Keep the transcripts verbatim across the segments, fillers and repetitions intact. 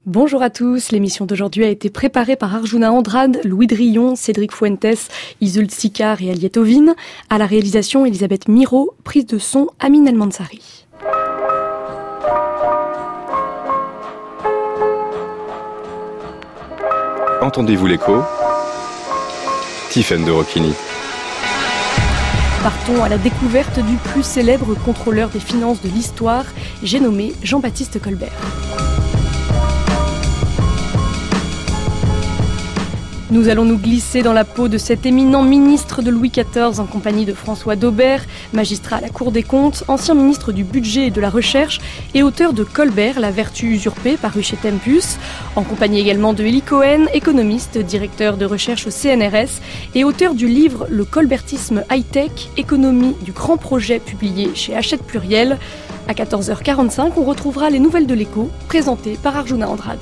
Bonjour à tous, l'émission d'aujourd'hui a été préparée par Arjuna Andrade, Louis Drillon, Cédric Fuentes, Isolde Sicard et Aliette Ovine. À la réalisation, Elisabeth Miro, prise de son, Amine El-Mansari. Entendez-vous l'écho ? Tiffaine de Rocchini. Partons à la découverte du plus célèbre contrôleur des finances de l'histoire, j'ai nommé Jean-Baptiste Colbert. Nous allons nous glisser dans la peau de cet éminent ministre de Louis quatorze en compagnie de François Daubert, magistrat à la Cour des comptes, ancien ministre du Budget et de la Recherche et auteur de Colbert, la vertu usurpée, paru chez Tempus, en compagnie également de Élie Cohen, économiste, directeur de recherche au C N R S et auteur du livre Le Colbertisme high-tech, économie du grand projet publié chez Hachette Pluriel. À quatorze heures quarante-cinq, on retrouvera les nouvelles de l'écho, présentées par Arjuna Andrade.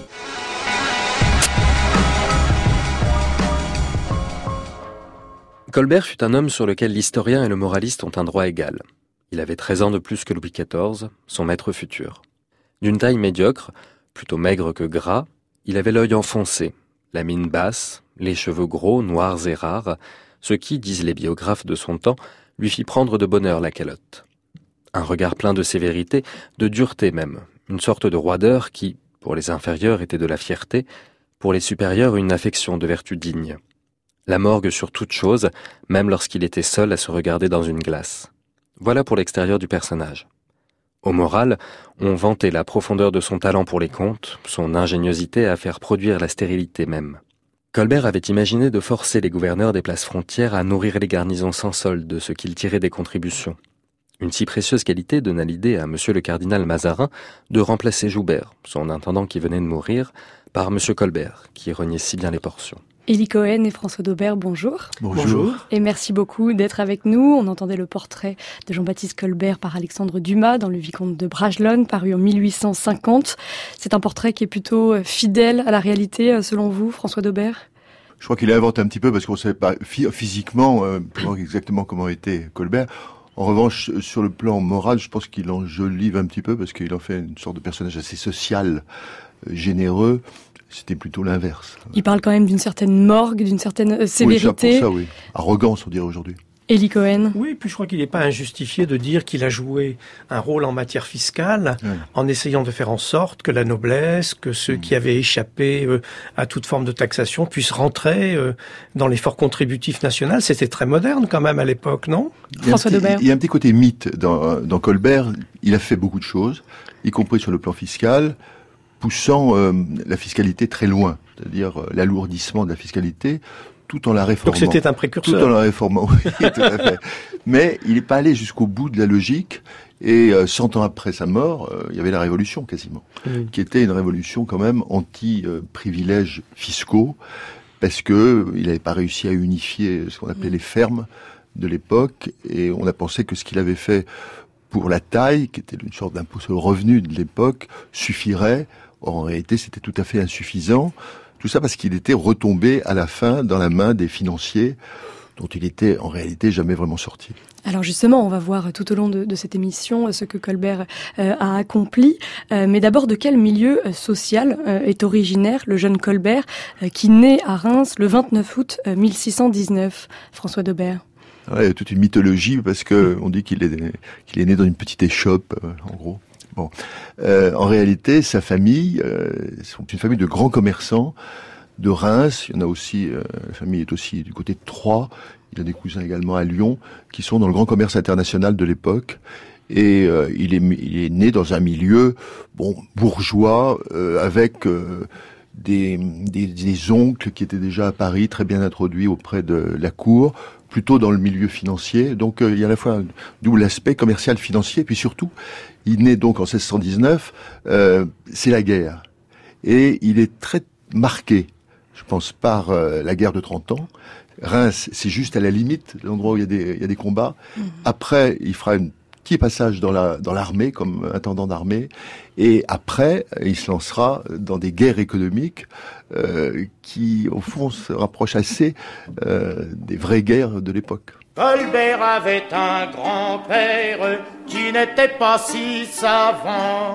Colbert fut un homme sur lequel l'historien et le moraliste ont un droit égal. Il avait treize ans de plus que Louis quatorze, son maître futur. D'une taille médiocre, plutôt maigre que gras, il avait l'œil enfoncé, la mine basse, les cheveux gros, noirs et rares, ce qui, disent les biographes de son temps, lui fit prendre de bonheur la calotte. Un regard plein de sévérité, de dureté même, une sorte de roideur qui, pour les inférieurs, était de la fierté, pour les supérieurs une affection de vertu digne. La morgue sur toute chose, même lorsqu'il était seul à se regarder dans une glace. Voilà pour l'extérieur du personnage. Au moral, on vantait la profondeur de son talent pour les comptes, son ingéniosité à faire produire la stérilité même. Colbert avait imaginé de forcer les gouverneurs des places frontières à nourrir les garnisons sans solde de ce qu'ils tiraient des contributions. Une si précieuse qualité donna l'idée à monsieur le cardinal Mazarin de remplacer Joubert, son intendant qui venait de mourir, par monsieur Colbert, qui reniait si bien les portions. Élie Cohen et François Daubert, bonjour. Bonjour. Et merci beaucoup d'être avec nous. On entendait le portrait de Jean-Baptiste Colbert par Alexandre Dumas dans Le Vicomte de Bragelonne, paru en mille huit cent cinquante. C'est un portrait qui est plutôt fidèle à la réalité, selon vous, François Daubert ? Je crois qu'il invente un petit peu parce qu'on ne savait pas physiquement euh, exactement comment était Colbert. En revanche, sur le plan moral, je pense qu'il enjolive un petit peu parce qu'il en fait une sorte de personnage assez social, euh, généreux. C'était plutôt l'inverse. Il parle quand même d'une certaine morgue, d'une certaine sévérité. Oui, ça, pour ça, oui. Arrogance, on dirait aujourd'hui. Élie Cohen. Oui, puis je crois qu'il n'est pas injustifié de dire qu'il a joué un rôle en matière fiscale, oui. en essayant de faire en sorte que la noblesse, que ceux mmh. qui avaient échappé euh, à toute forme de taxation puissent rentrer euh, dans l'effort contributif national. C'était très moderne quand même à l'époque, non ? François Daubert. Il y a un petit côté mythe dans, dans Colbert. Il a fait beaucoup de choses, y compris sur le plan fiscal, poussant euh, la fiscalité très loin, c'est-à-dire euh, l'alourdissement de la fiscalité, tout en la réformant. Donc c'était un précurseur. Tout en la réformant, oui, tout à fait. Mais il n'est pas allé jusqu'au bout de la logique, et euh, cent ans après sa mort, euh, il y avait la Révolution quasiment, mmh. qui était une révolution quand même anti-privilèges fiscaux, parce que il n'avait pas réussi à unifier ce qu'on appelait mmh. les fermes de l'époque, et on a pensé que ce qu'il avait fait pour la taille, qui était une sorte d'impôt sur le revenu de l'époque, suffirait. Or, en réalité, c'était tout à fait insuffisant. Tout ça parce qu'il était retombé à la fin dans la main des financiers dont il était en réalité jamais vraiment sorti. Alors justement, on va voir tout au long de, de cette émission ce que Colbert euh, a accompli. Euh, mais d'abord, de quel milieu social euh, est originaire le jeune Colbert euh, qui naît à Reims le vingt-neuf août mille six cent dix-neuf, François Daubert ? Ouais, il y a toute une mythologie parce que on dit qu'il est qu'il est né dans une petite échoppe, euh, en gros. Bon, euh, en réalité, sa famille, euh, c'est une famille de grands commerçants de Reims. Il y en a aussi, euh, la famille est aussi du côté de Troyes. Il a des cousins également à Lyon, qui sont dans le grand commerce international de l'époque. Et euh, il est il est né dans un milieu bon bourgeois euh, avec euh, des, des des oncles qui étaient déjà à Paris, très bien introduits auprès de la cour, plutôt dans le milieu financier. Donc euh, il y a à la fois un double aspect commercial, financier, puis surtout, il naît donc en seize cent dix-neuf, euh, c'est la guerre. Et il est très marqué, je pense, par euh, la guerre de trente ans. Reims, c'est juste à la limite, l'endroit où il y a des, il y a des combats. Mmh. Après, il fera un petit passage dans la dans l'armée, comme intendant d'armée. Et après, il se lancera dans des guerres économiques euh, qui, au fond, se rapprochent assez euh, des vraies guerres de l'époque. Colbert avait un grand-père qui n'était pas si savant.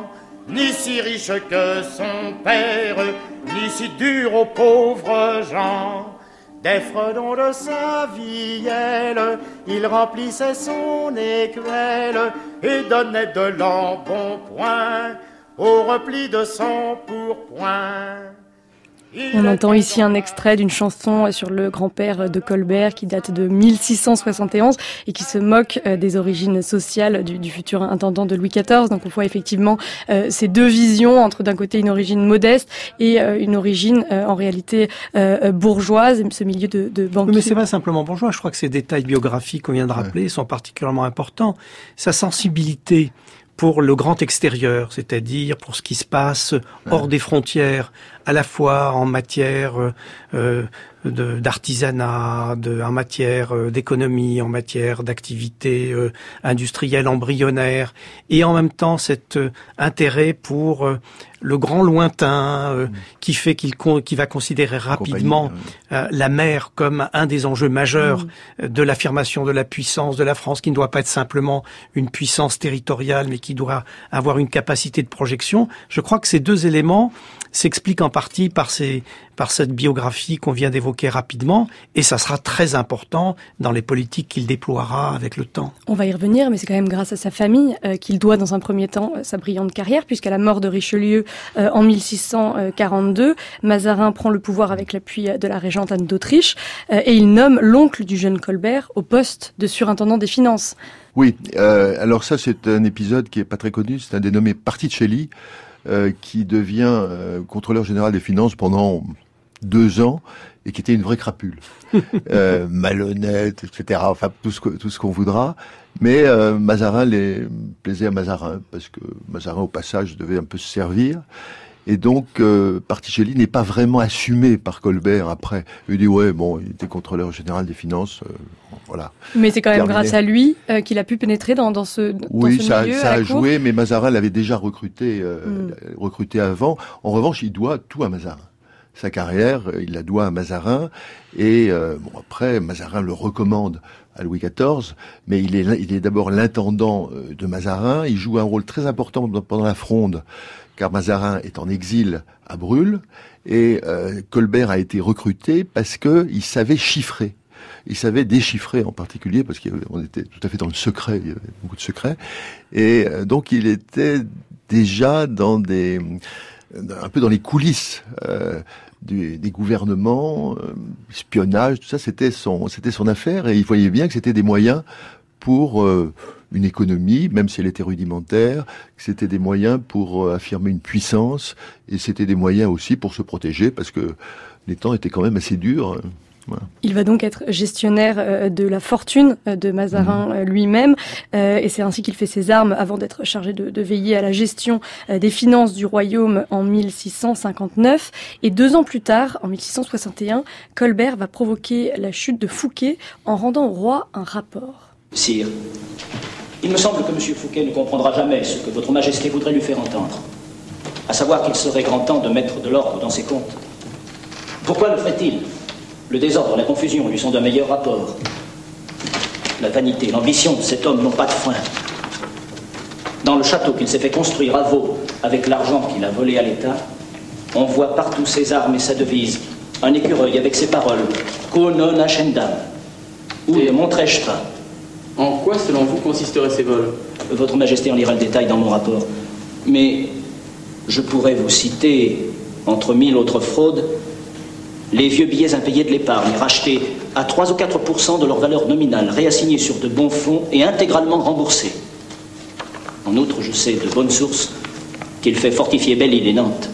ni si riche que son père, ni si dur aux pauvres gens. Des fredons de sa vielle, il remplissait son écuelle et donnait de l'embonpoint au repli de son pourpoint. On entend ici un extrait d'une chanson sur le grand-père de Colbert qui date de mille six cent soixante et onze et qui se moque des origines sociales du, du futur intendant de Louis quatorze. Donc on voit effectivement euh, ces deux visions, entre d'un côté une origine modeste et euh, une origine euh, en réalité euh, bourgeoise, ce milieu de, de banquier. Mais c'est pas simplement bourgeois, je crois que ces détails biographiques qu'on vient de rappeler ouais. sont particulièrement importants. Sa sensibilité pour le grand extérieur, c'est-à-dire pour ce qui se passe hors ouais. des frontières, à la fois en matière euh, de, d'artisanat, de, en matière euh, d'économie, en matière d'activité euh, industrielle embryonnaire, et en même temps cet euh, intérêt pour euh, le grand lointain euh, mmh. qui fait qu'il con, qui va considérer rapidement euh, la mer comme un des enjeux majeurs mmh. de l'affirmation de la puissance de la France, qui ne doit pas être simplement une puissance territoriale, mais qui doit avoir une capacité de projection. Je crois que ces deux éléments s'expliquent en partie par ces, par cette biographie qu'on vient d'évoquer rapidement, et ça sera très important dans les politiques qu'il déploiera avec le temps. On va y revenir, mais c'est quand même grâce à sa famille euh, qu'il doit dans un premier temps euh, sa brillante carrière, puisqu'à la mort de Richelieu euh, en mille six cent quarante-deux, Mazarin prend le pouvoir avec l'appui de la régente Anne d'Autriche, euh, et il nomme l'oncle du jeune Colbert au poste de surintendant des finances. Oui, euh, alors ça c'est un épisode qui est pas très connu, c'est un dénommé Particelli, Euh, qui devient euh, contrôleur général des finances pendant deux ans et qui était une vraie crapule, euh, malhonnête, et cetera. Enfin tout ce que, tout ce qu'on voudra. Mais euh, Mazarin les plaisait à Mazarin parce que Mazarin au passage devait un peu se servir. Et donc, euh, Particelli n'est pas vraiment assumé par Colbert après. Il dit, ouais, bon, il était contrôleur général des finances, euh, voilà. Mais c'est quand même Terminé. Grâce à lui euh, qu'il a pu pénétrer dans, dans ce, dans oui, ce ça, milieu. Oui, ça à a la cour. joué, mais Mazarin l'avait déjà recruté, euh, mm. recruté avant. En revanche, il doit tout à Mazarin. Sa carrière, il la doit à Mazarin. Et euh, bon, après, Mazarin le recommande à Louis quatorze, mais il est, il est d'abord l'intendant de Mazarin. Il joue un rôle très important pendant la Fronde, car Mazarin est en exil à Brûle, et euh, Colbert a été recruté parce que il savait chiffrer. Il savait déchiffrer en particulier, parce qu'on était tout à fait dans le secret, il y avait beaucoup de secrets. Et euh, donc il était déjà dans des, un peu dans les coulisses euh, du, des gouvernements, euh, espionnage, tout ça, c'était son, c'était son affaire, et il voyait bien que c'était des moyens pour euh, une économie, même si elle était rudimentaire, que c'était des moyens pour euh, affirmer une puissance, et c'était des moyens aussi pour se protéger, parce que les temps étaient quand même assez durs. Voilà. Il va donc être gestionnaire euh, de la fortune euh, de Mazarin euh, lui-même, euh, et c'est ainsi qu'il fait ses armes avant d'être chargé de, de veiller à la gestion euh, des finances du royaume en mille six cent cinquante-neuf. Et deux ans plus tard, en mille six cent soixante et un, Colbert va provoquer la chute de Fouquet en rendant au roi un rapport. Sire, il me semble que M. Fouquet ne comprendra jamais ce que votre Majesté voudrait lui faire entendre, à savoir qu'il serait grand temps de mettre de l'ordre dans ses comptes. Pourquoi le ferait-il ? Le désordre, la confusion lui sont d'un meilleur rapport. La vanité, l'ambition de cet homme n'ont pas de frein. Dans le château qu'il s'est fait construire à Vaux, avec l'argent qu'il a volé à l'État, on voit partout ses armes et sa devise, un écureuil avec ses paroles, « Quo non ascendam » ou « Ne monterai-je pas ». En quoi, selon vous, consisteraient ces vols ? Votre Majesté en lira le détail dans mon rapport. Mais je pourrais vous citer, entre mille autres fraudes, les vieux billets impayés de l'épargne, rachetés à trois ou quatre pour cent de leur valeur nominale, réassignés sur de bons fonds et intégralement remboursés. En outre, je sais de bonnes sources qu'il fait fortifier Belle-Île et Nantes.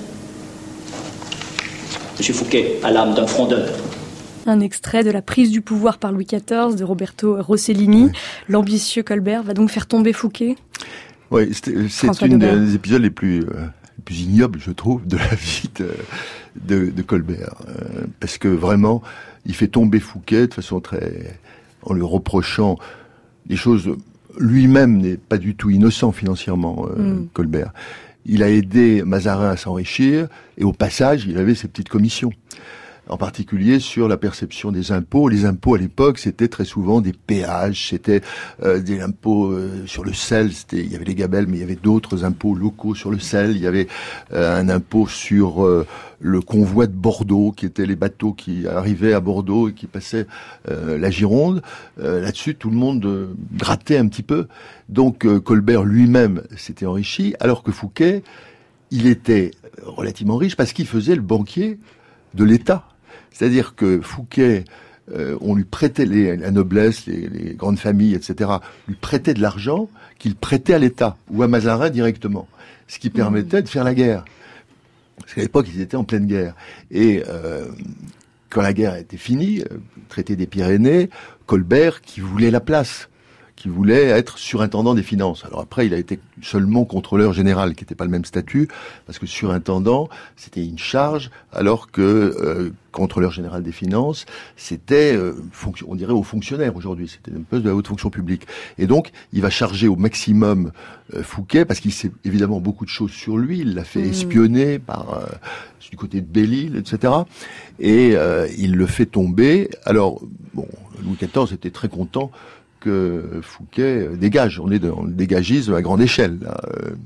Monsieur Fouquet a l'âme d'un frondeur. Un extrait de la prise du pouvoir par Louis quatorze de Roberto Rossellini. Oui. L'ambitieux Colbert va donc faire tomber Fouquet. Oui, c'est une des épisodes les plus, euh, les plus ignobles, je trouve, de la vie de, de, de Colbert. Euh, parce que vraiment, il fait tomber Fouquet de façon très... en lui reprochant des choses... Lui-même n'est pas du tout innocent financièrement, euh, mm. Colbert. Il a aidé Mazarin à s'enrichir, et au passage, il avait ses petites commissions. en particulier sur la perception des impôts. Les impôts à l'époque, c'était très souvent des péages, c'était euh, des impôts euh, sur le sel, c'était, il y avait les gabelles, mais il y avait d'autres impôts locaux sur le sel, il y avait euh, un impôt sur euh, le convoi de Bordeaux, qui étaient les bateaux qui arrivaient à Bordeaux et qui passaient euh, la Gironde. Euh, là-dessus, tout le monde euh, grattait un petit peu. Donc euh, Colbert lui-même s'était enrichi, alors que Fouquet, il était relativement riche parce qu'il faisait le banquier de l'État. C'est-à-dire que Fouquet, euh, on lui prêtait les, la noblesse, les, les grandes familles, et cetera, lui prêtait de l'argent qu'il prêtait à l'État ou à Mazarin directement, ce qui permettait mmh. de faire la guerre. Parce qu'à l'époque, ils étaient en pleine guerre. Et euh, quand la guerre était finie, euh, traité des Pyrénées, Colbert, qui voulait la place, qui voulait être surintendant des finances. Alors après, il a été seulement contrôleur général, qui n'était pas le même statut, parce que surintendant, c'était une charge, alors que euh, contrôleur général des finances, c'était, euh, fonction, on dirait, aux fonctionnaires aujourd'hui. C'était un poste de la haute fonction publique. Et donc, il va charger au maximum euh, Fouquet, parce qu'il sait évidemment beaucoup de choses sur lui. Il l'a fait mmh. espionner par euh, du côté de Belle-Île, et cetera. Et euh, il le fait tomber. Alors, bon, Louis quatorze était très content que Fouquet dégage. On est dans le dégagisme à grande échelle, là.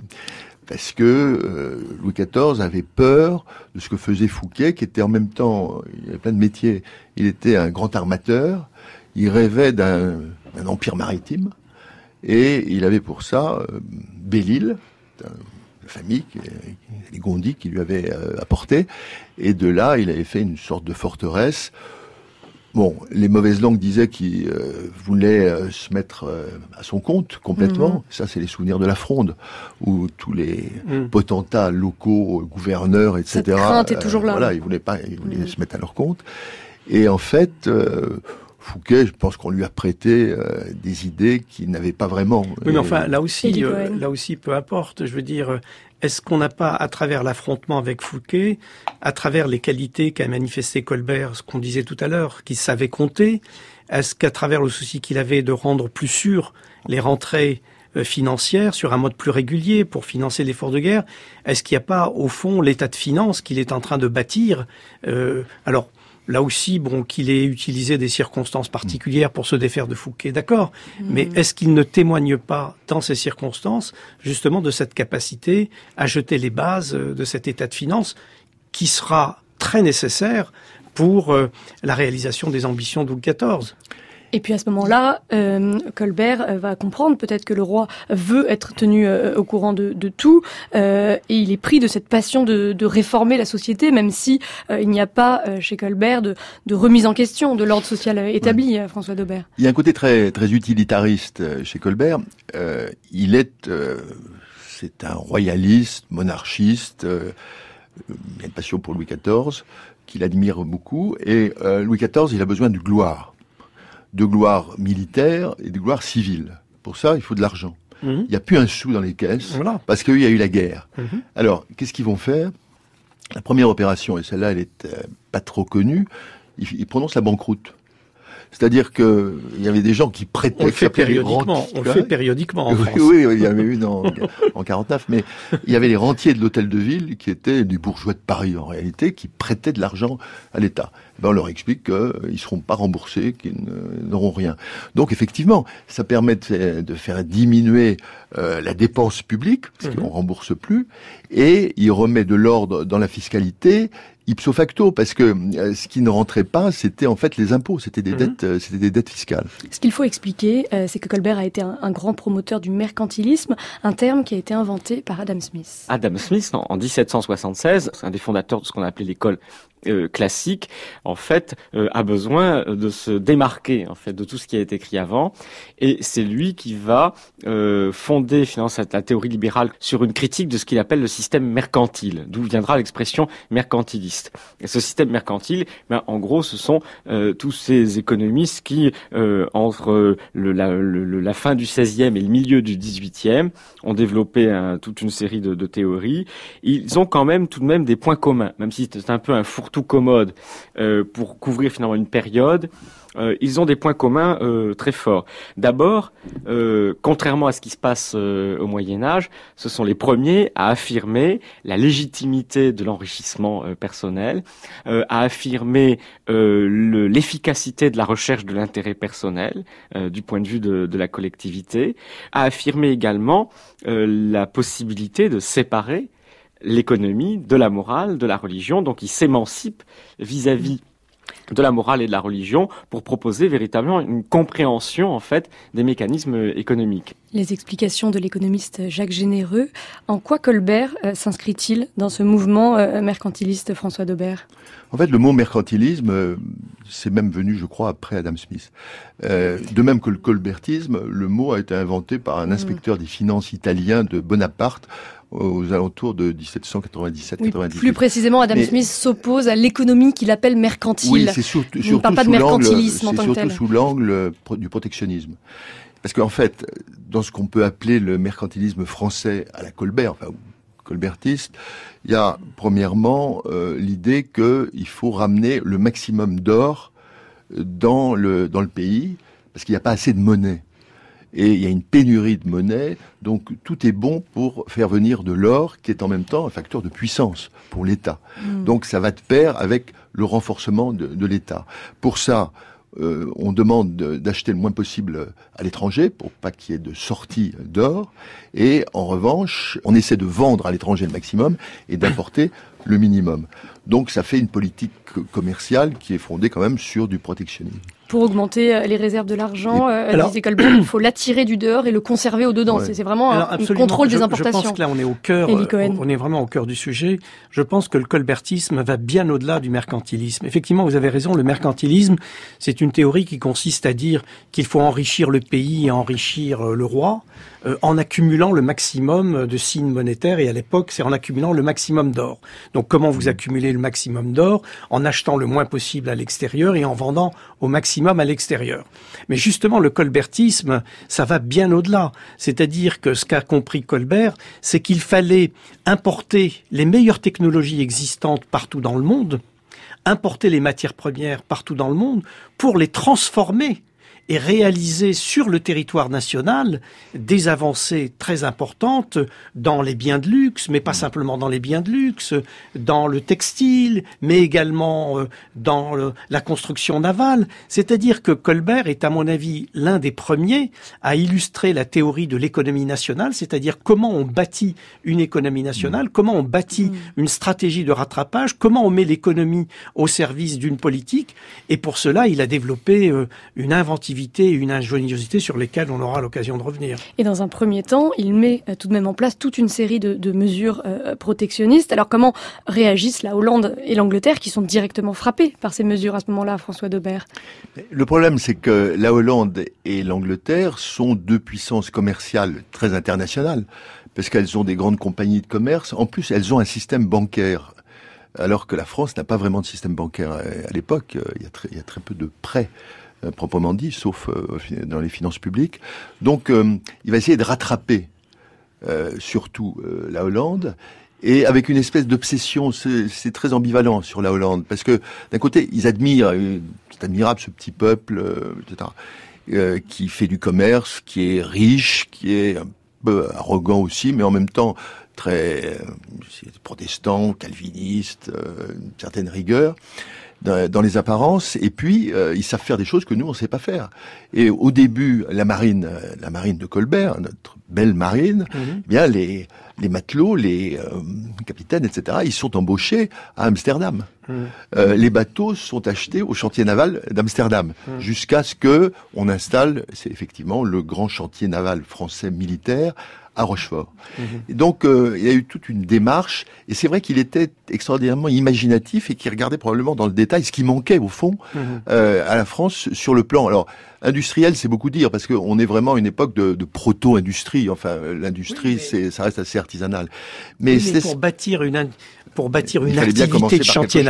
Parce que euh, Louis quatorze avait peur de ce que faisait Fouquet, qui était en même temps, il avait plein de métiers, il était un grand armateur, il rêvait d'un, d'un empire maritime, et il avait pour ça euh, Belle-Île, une famille, qui, les Gondy, qui lui avait euh, apporté, et de là, il avait fait une sorte de forteresse. Bon, les mauvaises langues disaient qu'il euh, voulait euh, se mettre euh, à son compte complètement. Mmh. Ça, c'est les souvenirs de la Fronde, où tous les mmh. potentats locaux, gouverneurs, et cetera. Cette crainte est toujours là. Euh, voilà, ils voulaient pas, ils voulaient mmh. se mettre à leur compte. Et en fait, euh, Fouquet, je pense qu'on lui a prêté euh, des idées qu'il n'avait pas vraiment. Oui, mais enfin, là aussi, euh, là aussi, peu importe. Je veux dire, est-ce qu'on n'a pas, à travers l'affrontement avec Fouquet, à travers les qualités qu'a manifesté Colbert, ce qu'on disait tout à l'heure, qu'il savait compter, est-ce qu'à travers le souci qu'il avait de rendre plus sûres les rentrées euh, financières sur un mode plus régulier pour financer l'effort de guerre, est-ce qu'il n'y a pas, au fond, l'état de finances qu'il est en train de bâtir euh, alors, là aussi, bon, qu'il ait utilisé des circonstances particulières pour se défaire de Fouquet, d'accord. Mmh. Mais est-ce qu'il ne témoigne pas, dans ces circonstances, justement de cette capacité à jeter les bases de cet état de finances qui sera très nécessaire pour euh, la réalisation des ambitions de Louis quatorze ? Et puis à ce moment-là, euh, Colbert va comprendre peut-être que le roi veut être tenu euh, au courant de, de tout, euh, et il est pris de cette passion de, de réformer la société, même si euh, il n'y a pas euh, chez Colbert de, de remise en question de l'ordre social établi, ouais. François d'Aubert. Il y a un côté très très utilitariste chez Colbert. Euh, il est, euh, c'est un royaliste, monarchiste. Euh, il a une passion pour Louis quatorze qu'il admire beaucoup, et euh, Louis quatorze, il a besoin de gloire. de gloire militaire et de gloire civile. Pour ça, il faut de l'argent. Mmh. Il n'y a plus un sou dans les caisses, voilà. parce qu'il y a eu la guerre. Mmh. Alors, qu'est-ce qu'ils vont faire ? La première opération, et celle-là, elle est euh, pas trop connue, ils, ils prononcent la banqueroute. C'est-à-dire que il y avait des gens qui prêtaient. On le fait périodiquement. On le fait périodiquement en oui, France. Oui, oui, il y en avait eu dans, en quarante-neuf, mais il y avait les rentiers de l'hôtel de ville qui étaient des bourgeois de Paris en réalité, qui prêtaient de l'argent à l'État. Ben, on leur explique qu'ils ne seront pas remboursés, qu'ils n'auront rien. Donc effectivement, ça permet de, de faire diminuer euh, la dépense publique, parce mmh. qu'on rembourse plus, et il remet de l'ordre dans la fiscalité. Ipso facto, parce que euh, ce qui ne rentrait pas, c'était en fait les impôts, c'était des mmh. dettes, euh, c'était des dettes fiscales. Ce qu'il faut expliquer, euh, c'est que Colbert a été un, un grand promoteur du mercantilisme, un terme qui a été inventé par Adam Smith. Adam Smith, en, en dix-sept cent soixante-seize, c'est un des fondateurs de ce qu'on a appelé l'école euh, classique, en fait, euh, a besoin de se démarquer en fait de tout ce qui a été écrit avant, et c'est lui qui va euh, fonder finalement la théorie libérale sur une critique de ce qu'il appelle le système mercantile, d'où viendra l'expression mercantiliste. Et ce système mercantile, ben, en gros, ce sont euh, tous ces économistes qui, euh, entre le, la, le, la fin du seizième et le milieu du dix-huitième, ont développé un, toute une série de, de théories. Ils ont quand même tout de même des points communs, même si c'est un peu un fourre-tout commode euh, pour couvrir finalement une période. euh, ils ont des points communs euh, très forts. D'abord, euh, contrairement à ce qui se passe euh, au Moyen-Âge, ce sont les premiers à affirmer la légitimité de l'enrichissement euh, personnel, euh, à affirmer euh, le, l'efficacité de la recherche de l'intérêt personnel euh, du point de vue de, de la collectivité, à affirmer également euh, la possibilité de séparer l'économie de la morale, de la religion. Donc ils s'émancipent vis-à-vis de la morale et de la religion pour proposer véritablement une compréhension en fait des mécanismes économiques. Les explications de l'économiste Jacques Généreux. En quoi Colbert euh, s'inscrit-il dans ce mouvement euh, mercantiliste, François Daubert ? En fait, le mot mercantilisme, euh, c'est même venu, je crois, après Adam Smith. Euh, de même que le colbertisme, le mot a été inventé par un inspecteur mmh. des finances italien de Bonaparte aux alentours de dix-sept cent quatre-vingt-dix-sept quatre-vingt-dix-huit. Oui, plus précisément, Adam Mais, Smith s'oppose à l'économie qu'il appelle mercantile. Oui, c'est surtout, Il ne parle pas de mercantilisme en tant que tel. C'est surtout sous l'angle du protectionnisme. Parce qu'en fait, dans ce qu'on peut appeler le mercantilisme français à la Colbert, enfin, colbertiste, il y a premièrement euh, l'idée qu'il faut ramener le maximum d'or dans le, dans le pays, parce qu'il n'y a pas assez de monnaie. Et il y a une pénurie de monnaie, donc tout est bon pour faire venir de l'or, qui est en même temps un facteur de puissance pour l'État. Mmh. Donc ça va de pair avec le renforcement de, de l'État. Pour ça, euh, on demande de, d'acheter le moins possible à l'étranger, pour pas qu'il y ait de sortie d'or. Et en revanche, on essaie de vendre à l'étranger le maximum et d'importer le minimum. Donc ça fait une politique commerciale qui est fondée quand même sur du protectionnisme. Pour augmenter les réserves de l'argent, euh, alors, disait Colbert, il faut l'attirer du dehors et le conserver au dedans. Ouais. C'est, c'est vraiment alors, un, un contrôle des importations. Je pense que là, on est au cœur, on est vraiment au cœur du sujet. Je pense que le colbertisme va bien au-delà du mercantilisme. Effectivement, vous avez raison, le mercantilisme, c'est une théorie qui consiste à dire qu'il faut enrichir le pays et enrichir le roi, euh, en accumulant le maximum de signes monétaires, et à l'époque, c'est en accumulant le maximum d'or. Donc, comment vous accumulez le maximum d'or? En achetant le moins possible à l'extérieur et en vendant au maximum à l'extérieur. Mais justement, le colbertisme, ça va bien au-delà. C'est-à-dire que ce qu'a compris Colbert, c'est qu'il fallait importer les meilleures technologies existantes partout dans le monde, importer les matières premières partout dans le monde pour les transformer et réaliser sur le territoire national des avancées très importantes dans les biens de luxe, mais pas simplement dans les biens de luxe, dans le textile, mais également dans le, la construction navale. C'est-à-dire que Colbert est, à mon avis, l'un des premiers à illustrer la théorie de l'économie nationale, c'est-à-dire comment on bâtit une économie nationale, comment on bâtit une stratégie de rattrapage, comment on met l'économie au service d'une politique. Et pour cela, il a développé une inventivité et une ingéniosité sur lesquelles on aura l'occasion de revenir. Et dans un premier temps, il met euh, tout de même en place toute une série de, de mesures euh, protectionnistes. Alors comment réagissent la Hollande et l'Angleterre qui sont directement frappés par ces mesures à ce moment-là, François Daubert? Le problème, c'est que la Hollande et l'Angleterre sont deux puissances commerciales très internationales, parce qu'elles ont des grandes compagnies de commerce. En plus, elles ont un système bancaire, alors que la France n'a pas vraiment de système bancaire. À l'époque, il y a très, il y a très peu de prêts, Euh, proprement dit, sauf euh, dans les finances publiques. Donc, euh, il va essayer de rattraper euh, surtout euh, la Hollande, et avec une espèce d'obsession. C'est, c'est très ambivalent sur la Hollande, parce que d'un côté, ils admirent, euh, c'est admirable ce petit peuple, euh, et cetera, euh, qui fait du commerce, qui est riche, qui est un peu arrogant aussi, mais en même temps très euh, protestant, calviniste, euh, une certaine rigueur dans les apparences, et puis euh, ils savent faire des choses que nous on sait pas faire. Et au début, la marine, la marine de Colbert, notre belle marine, mmh. eh bien les les matelots, les euh, capitaines, et cetera, ils sont embauchés à Amsterdam. Mmh. Euh, les bateaux sont achetés au chantier naval d'Amsterdam, mmh. jusqu'à ce que on installe, c'est effectivement le grand chantier naval français militaire à Rochefort. Mmh. Et donc, euh, il y a eu toute une démarche, et c'est vrai qu'il était extraordinairement imaginatif et qu'il regardait probablement dans le détail ce qui manquait, au fond, mmh. euh, à la France sur le plan. Alors, industriel, c'est beaucoup dire, parce qu'on est vraiment à une époque de, de proto-industrie. Enfin, l'industrie, oui, mais... c'est, ça reste assez artisanal. Mais, oui, c'est... mais pour bâtir une... Pour bâtir une activité de chantier naval,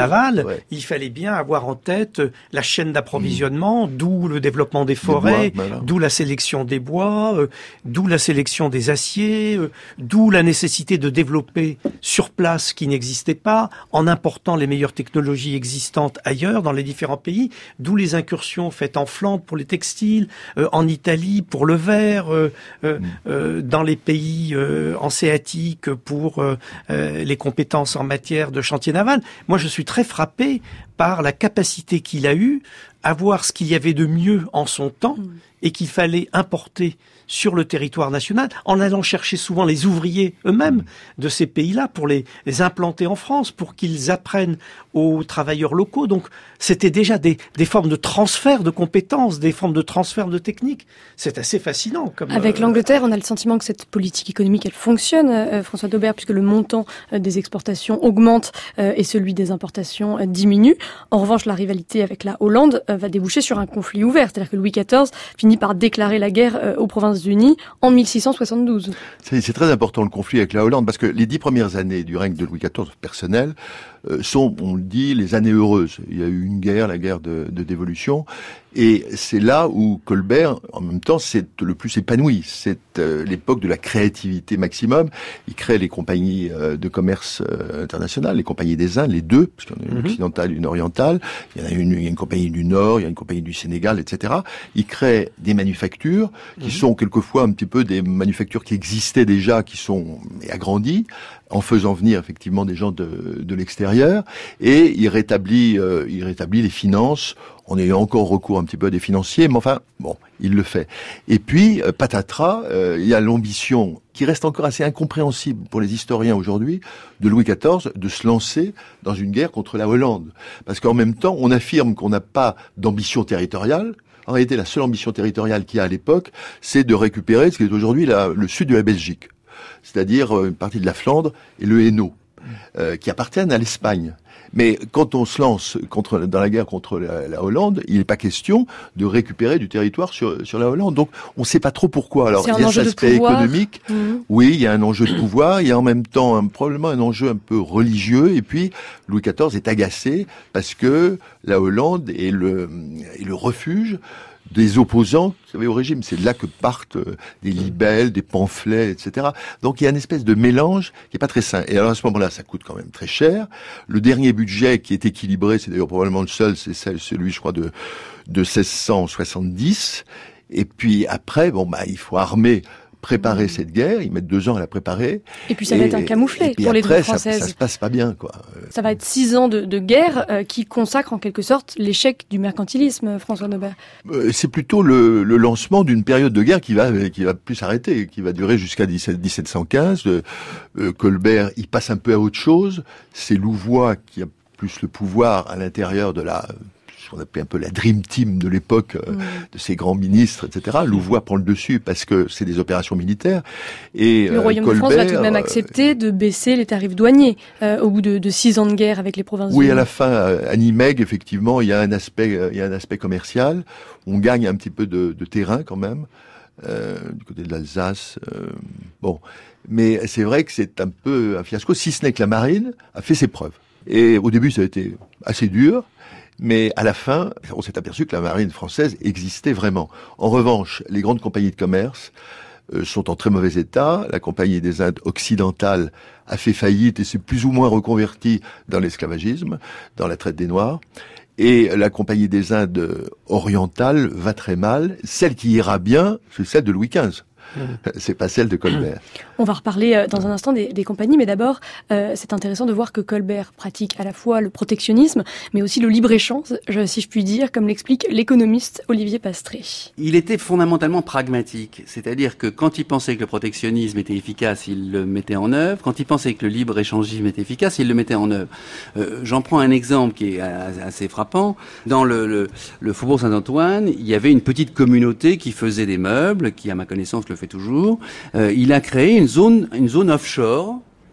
navale, ouais. il fallait bien avoir en tête la chaîne d'approvisionnement, mmh. d'où le développement des forêts, bois, voilà. d'où la sélection des bois, euh, d'où la sélection des aciers, euh, d'où la nécessité de développer sur place ce qui n'existait pas, en important les meilleures technologies existantes ailleurs, dans les différents pays, d'où les incursions faites en Flandre pour les textiles, euh, en Italie pour le verre, euh, euh, mmh. euh, dans les pays euh, hanséatiques pour euh, euh, les compétences en matière de chantier naval. Moi, je suis très frappé par la capacité qu'il a eue à voir ce qu'il y avait de mieux en son temps mmh. et qu'il fallait importer sur le territoire national, en allant chercher souvent les ouvriers eux-mêmes de ces pays-là pour les, les implanter en France, pour qu'ils apprennent aux travailleurs locaux. Donc, c'était déjà des, des formes de transfert de compétences, des formes de transfert de techniques. C'est assez fascinant. Comme, Avec euh... l'Angleterre, on a le sentiment que cette politique économique, elle fonctionne, euh, François d'Aubert, puisque le montant euh, des exportations augmente euh, et celui des importations euh, diminue. En revanche, la rivalité avec la Hollande euh, va déboucher sur un conflit ouvert. C'est-à-dire que Louis quatorze finit par déclarer la guerre euh, aux Provinces-Unies en mille six cent soixante-douze. C'est, c'est très important le conflit avec la Hollande, parce que les dix premières années du règne de Louis quatorze personnel euh, sont, on le dit, les années heureuses. Il y a eu une guerre, la guerre de, de dévolution, et c'est là où Colbert, en même temps, s'est le plus épanoui. C'est euh, l'époque de la créativité maximum. Il crée les compagnies euh, de commerce euh, internationales, les compagnies des Indes, les deux, parce qu'il y en a une mm-hmm. occidentale et une orientale. Il y en a une, il y a une compagnie du Nord, il y a une compagnie du Sénégal, et cetera. Il crée des manufactures qui mm-hmm. sont quelquefois un petit peu des manufactures qui existaient déjà, qui sont agrandies, en faisant venir effectivement des gens de, de l'extérieur, et il rétablit, euh, il rétablit les finances en ayant encore recours un petit peu à des financiers, mais enfin, bon, il le fait. Et puis, euh, patatras, euh, il y a l'ambition, qui reste encore assez incompréhensible pour les historiens aujourd'hui, de Louis quatorze, de se lancer dans une guerre contre la Hollande. Parce qu'en même temps, on affirme qu'on n'a pas d'ambition territoriale. En réalité, la seule ambition territoriale qu'il y a à l'époque, c'est de récupérer ce qui est aujourd'hui la, le sud de la Belgique. C'est-à-dire une partie de la Flandre et le Hainaut, euh, qui appartiennent à l'Espagne. Mais quand on se lance contre, dans la guerre contre la, la Hollande, il n'est pas question de récupérer du territoire sur, sur la Hollande. Donc, on ne sait pas trop pourquoi. Alors, il y a cet aspect économique. Mmh. Oui, il y a un enjeu de pouvoir. Il y a en même temps un, probablement un enjeu un peu religieux. Et puis, Louis quatorze est agacé parce que la Hollande est le, est le refuge des opposants, vous savez, au régime. C'est de là que partent des libelles, des pamphlets, et cetera. Donc il y a une espèce de mélange qui est pas très sain. Et alors à ce moment-là, ça coûte quand même très cher. Le dernier budget qui est équilibré, c'est d'ailleurs probablement le seul, c'est celui, je crois, de, de seize cent soixante-dix. Et puis après, bon bah il faut armer, préparer mmh. cette guerre, ils mettent deux ans à la préparer. Et puis ça et, va être un camouflet pour les troupes françaises. Ça, ça se passe pas bien, quoi. Ça va être six ans de, de guerre euh, qui consacrent en quelque sorte l'échec du mercantilisme, François d'Aubert. Euh, c'est plutôt le, le lancement d'une période de guerre qui va qui va plus s'arrêter, qui va durer jusqu'à dix-sept cent quinze. Euh, euh, Colbert, il passe un peu à autre chose. C'est Louvois qui a plus le pouvoir à l'intérieur de la ce qu'on appelait un peu la dream team de l'époque, euh, mmh. de ces grands ministres, et cetera. Louvois prend le dessus parce que c'est des opérations militaires. Et le euh, Royaume Colbert, de France va tout de même accepter euh, de baisser les tarifs douaniers euh, au bout de, de six ans de guerre avec les provinces. Oui, à la fin, à Nimègue, effectivement, il y a un aspect, euh, il y a un aspect commercial. On gagne un petit peu de, de terrain quand même euh, du côté de l'Alsace. Euh, bon, mais c'est vrai que c'est un peu un fiasco, si ce n'est que la marine a fait ses preuves. Et au début, ça a été assez dur. Mais à la fin, on s'est aperçu que la marine française existait vraiment. En revanche, les grandes compagnies de commerce euh, sont en très mauvais état. La Compagnie des Indes occidentales a fait faillite et s'est plus ou moins reconvertie dans l'esclavagisme, dans la traite des Noirs. Et la Compagnie des Indes orientales va très mal. Celle qui ira bien, c'est celle de Louis quinze. C'est pas celle de Colbert. On va reparler dans un instant des, des compagnies, mais d'abord, euh, c'est intéressant de voir que Colbert pratique à la fois le protectionnisme, mais aussi le libre-échange, si je puis dire, comme l'explique l'économiste Olivier Pastré. Il était fondamentalement pragmatique, c'est-à-dire que quand il pensait que le protectionnisme était efficace, il le mettait en œuvre. Quand il pensait que le libre-échangisme était efficace, il le mettait en œuvre. Euh, j'en prends un exemple qui est assez frappant. Dans le, le, le Faubourg Saint-Antoine, il y avait une petite communauté qui faisait des meubles, qui, à ma connaissance, le fait toujours. Euh, il a créé une zone, une zone offshore,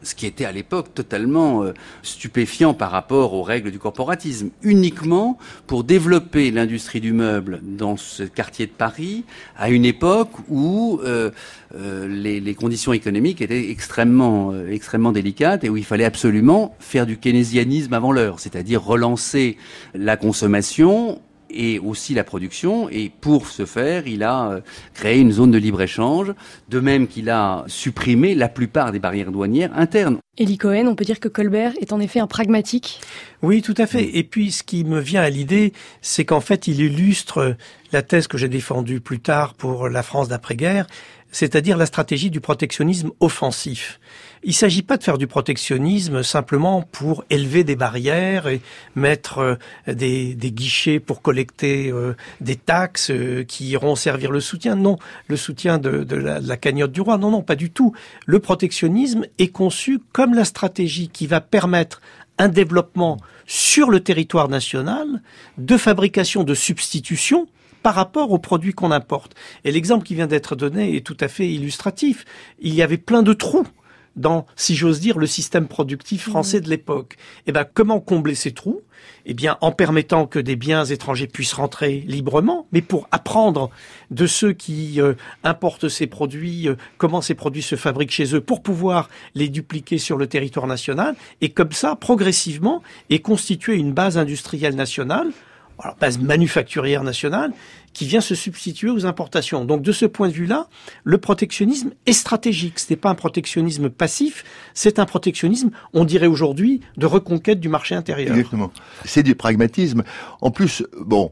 ce qui était à l'époque totalement euh, stupéfiant par rapport aux règles du corporatisme, uniquement pour développer l'industrie du meuble dans ce quartier de Paris, à une époque où euh, euh, les, les conditions économiques étaient extrêmement, euh, extrêmement délicates et où il fallait absolument faire du keynésianisme avant l'heure, c'est-à-dire relancer la consommation et aussi la production, et pour ce faire, il a euh, créé une zone de libre-échange, de même qu'il a supprimé la plupart des barrières douanières internes. Élie Cohen, on peut dire que Colbert est en effet un pragmatique. Oui, tout à fait. Et puis, ce qui me vient à l'idée, c'est qu'en fait, il illustre la thèse que j'ai défendue plus tard pour la France d'après-guerre, c'est-à-dire la stratégie du protectionnisme offensif. Il ne s'agit pas de faire du protectionnisme simplement pour élever des barrières et mettre des, des guichets pour collecter euh, des taxes euh, qui iront servir le soutien. Non, le soutien de, de, la, de la cagnotte du roi. Non, non, pas du tout. Le protectionnisme est conçu comme la stratégie qui va permettre un développement sur le territoire national de fabrication de substitution par rapport aux produits qu'on importe. Et l'exemple qui vient d'être donné est tout à fait illustratif. Il y avait plein de trous dans, si j'ose dire, le système productif français de l'époque. Eh ben, comment combler ces trous? Eh bien, en permettant que des biens étrangers puissent rentrer librement, mais pour apprendre de ceux qui euh, importent ces produits, euh, comment ces produits se fabriquent chez eux, pour pouvoir les dupliquer sur le territoire national, et comme ça, progressivement, et constituer une base industrielle nationale, alors base manufacturière nationale, qui vient se substituer aux importations. Donc de ce point de vue-là, le protectionnisme est stratégique. Ce n'est pas un protectionnisme passif, c'est un protectionnisme, on dirait aujourd'hui, de reconquête du marché intérieur. Exactement. C'est du pragmatisme. En plus, bon,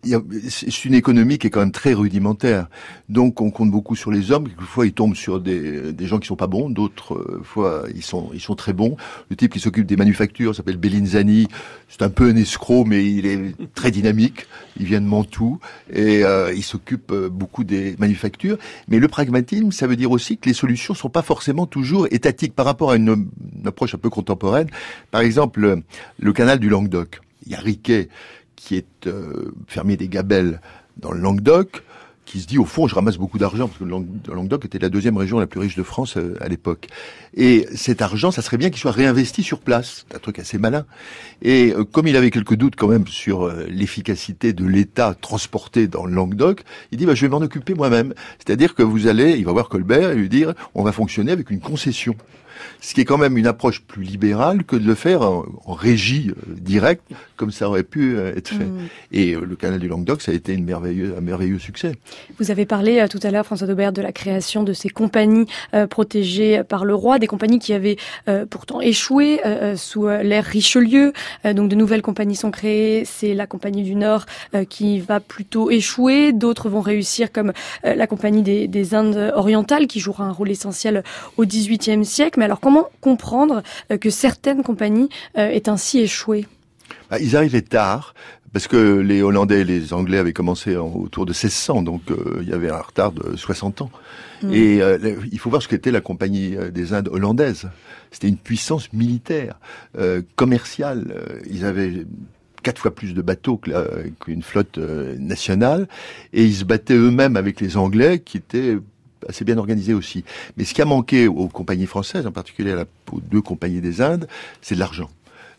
c'est une économie qui est quand même très rudimentaire. Donc on compte beaucoup sur les hommes. Quelquefois ils tombent sur des, des gens qui sont pas bons, d'autres fois ils sont, ils sont très bons. Le type qui s'occupe des manufactures s'appelle Bellinzani. C'est un peu un escroc, mais il est très dynamique. Il vient de Mantoue et euh, il s'occupe beaucoup des manufactures. Mais le pragmatisme, ça veut dire aussi que les solutions sont pas forcément toujours étatiques par rapport à une, une approche un peu contemporaine. Par exemple, le, le canal du Languedoc. Il y a Riquet qui est euh, fermier des Gabelles dans le Languedoc, qui se dit, au fond, je ramasse beaucoup d'argent, parce que le Languedoc était la deuxième région la plus riche de France euh, à l'époque. Et cet argent, ça serait bien qu'il soit réinvesti sur place. C'est un truc assez malin. Et euh, comme il avait quelques doutes quand même sur euh, l'efficacité de l'État transporté dans le Languedoc, il dit, bah, je vais m'en occuper moi-même. C'est-à-dire que vous allez, il va voir Colbert et lui dire, on va fonctionner avec une concession. Ce qui est quand même une approche plus libérale que de le faire en, en régie euh, directe, comme ça aurait pu euh, être fait. Mmh. Et euh, le canal du Languedoc, ça a été une merveilleux, un merveilleux succès. Vous avez parlé euh, tout à l'heure, François Daubert, de la création de ces compagnies euh, protégées par le roi, des compagnies qui avaient euh, pourtant échoué euh, sous euh, l'ère Richelieu. Euh, donc de nouvelles compagnies sont créées. C'est la Compagnie du Nord euh, qui va plutôt échouer. D'autres vont réussir, comme euh, la Compagnie des, des Indes orientales, qui jouera un rôle essentiel au dix-huitième siècle. Mais alors, comment comprendre que certaines compagnies aient ainsi échoué? Bah, ils arrivaient tard, parce que les Hollandais et les Anglais avaient commencé en, autour de seize cents, donc euh, il y avait un retard de soixante ans. Mmh. Et euh, il faut voir ce qu'était la Compagnie des Indes hollandaise. C'était une puissance militaire, euh, commerciale. Ils avaient quatre fois plus de bateaux que la, qu'une flotte euh, nationale, et ils se battaient eux-mêmes avec les Anglais, qui étaient assez bien organisé aussi. Mais ce qui a manqué aux compagnies françaises, en particulier à la, aux deux compagnies des Indes, c'est de l'argent.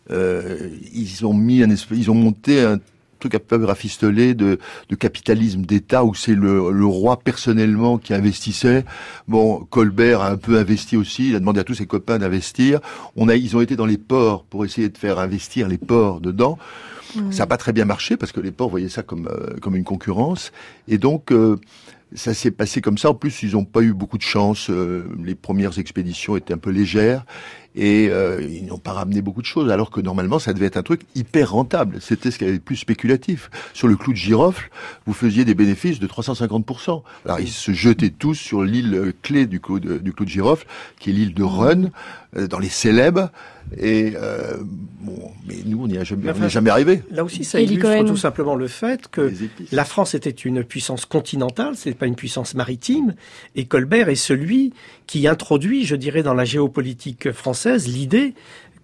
Euh, ils ont mis un espèce, ils ont monté un truc un peu rafistolé de, de capitalisme d'État où c'est le, le roi personnellement qui investissait. Bon, Colbert a un peu investi aussi. Il a demandé à tous ses copains d'investir. On a, ils ont été dans les ports pour essayer de faire investir les ports dedans. Mmh. Ça n'a pas très bien marché parce que les ports voyaient ça comme euh, comme une concurrence. Et donc euh, ça s'est passé comme ça. En plus, ils n'ont pas eu beaucoup de chance. Euh, les premières expéditions étaient un peu légères et euh, ils n'ont pas ramené beaucoup de choses. Alors que normalement, ça devait être un truc hyper rentable. C'était ce qui avait le plus spéculatif. Sur le clou de girofle, vous faisiez des bénéfices de trois cent cinquante pour cent. Alors, ils se jetaient tous sur l'île clé du clou de, du clou de girofle, qui est l'île de Run, euh, dans les Célèbes. Et euh, bon, mais nous, on n'y a jamais, enfin, jamais arrivé. Là aussi, ça illustre Cohen. tout simplement le fait que la France était une puissance continentale, c'est pas une puissance maritime, et Colbert est celui qui introduit, je dirais, dans la géopolitique française, l'idée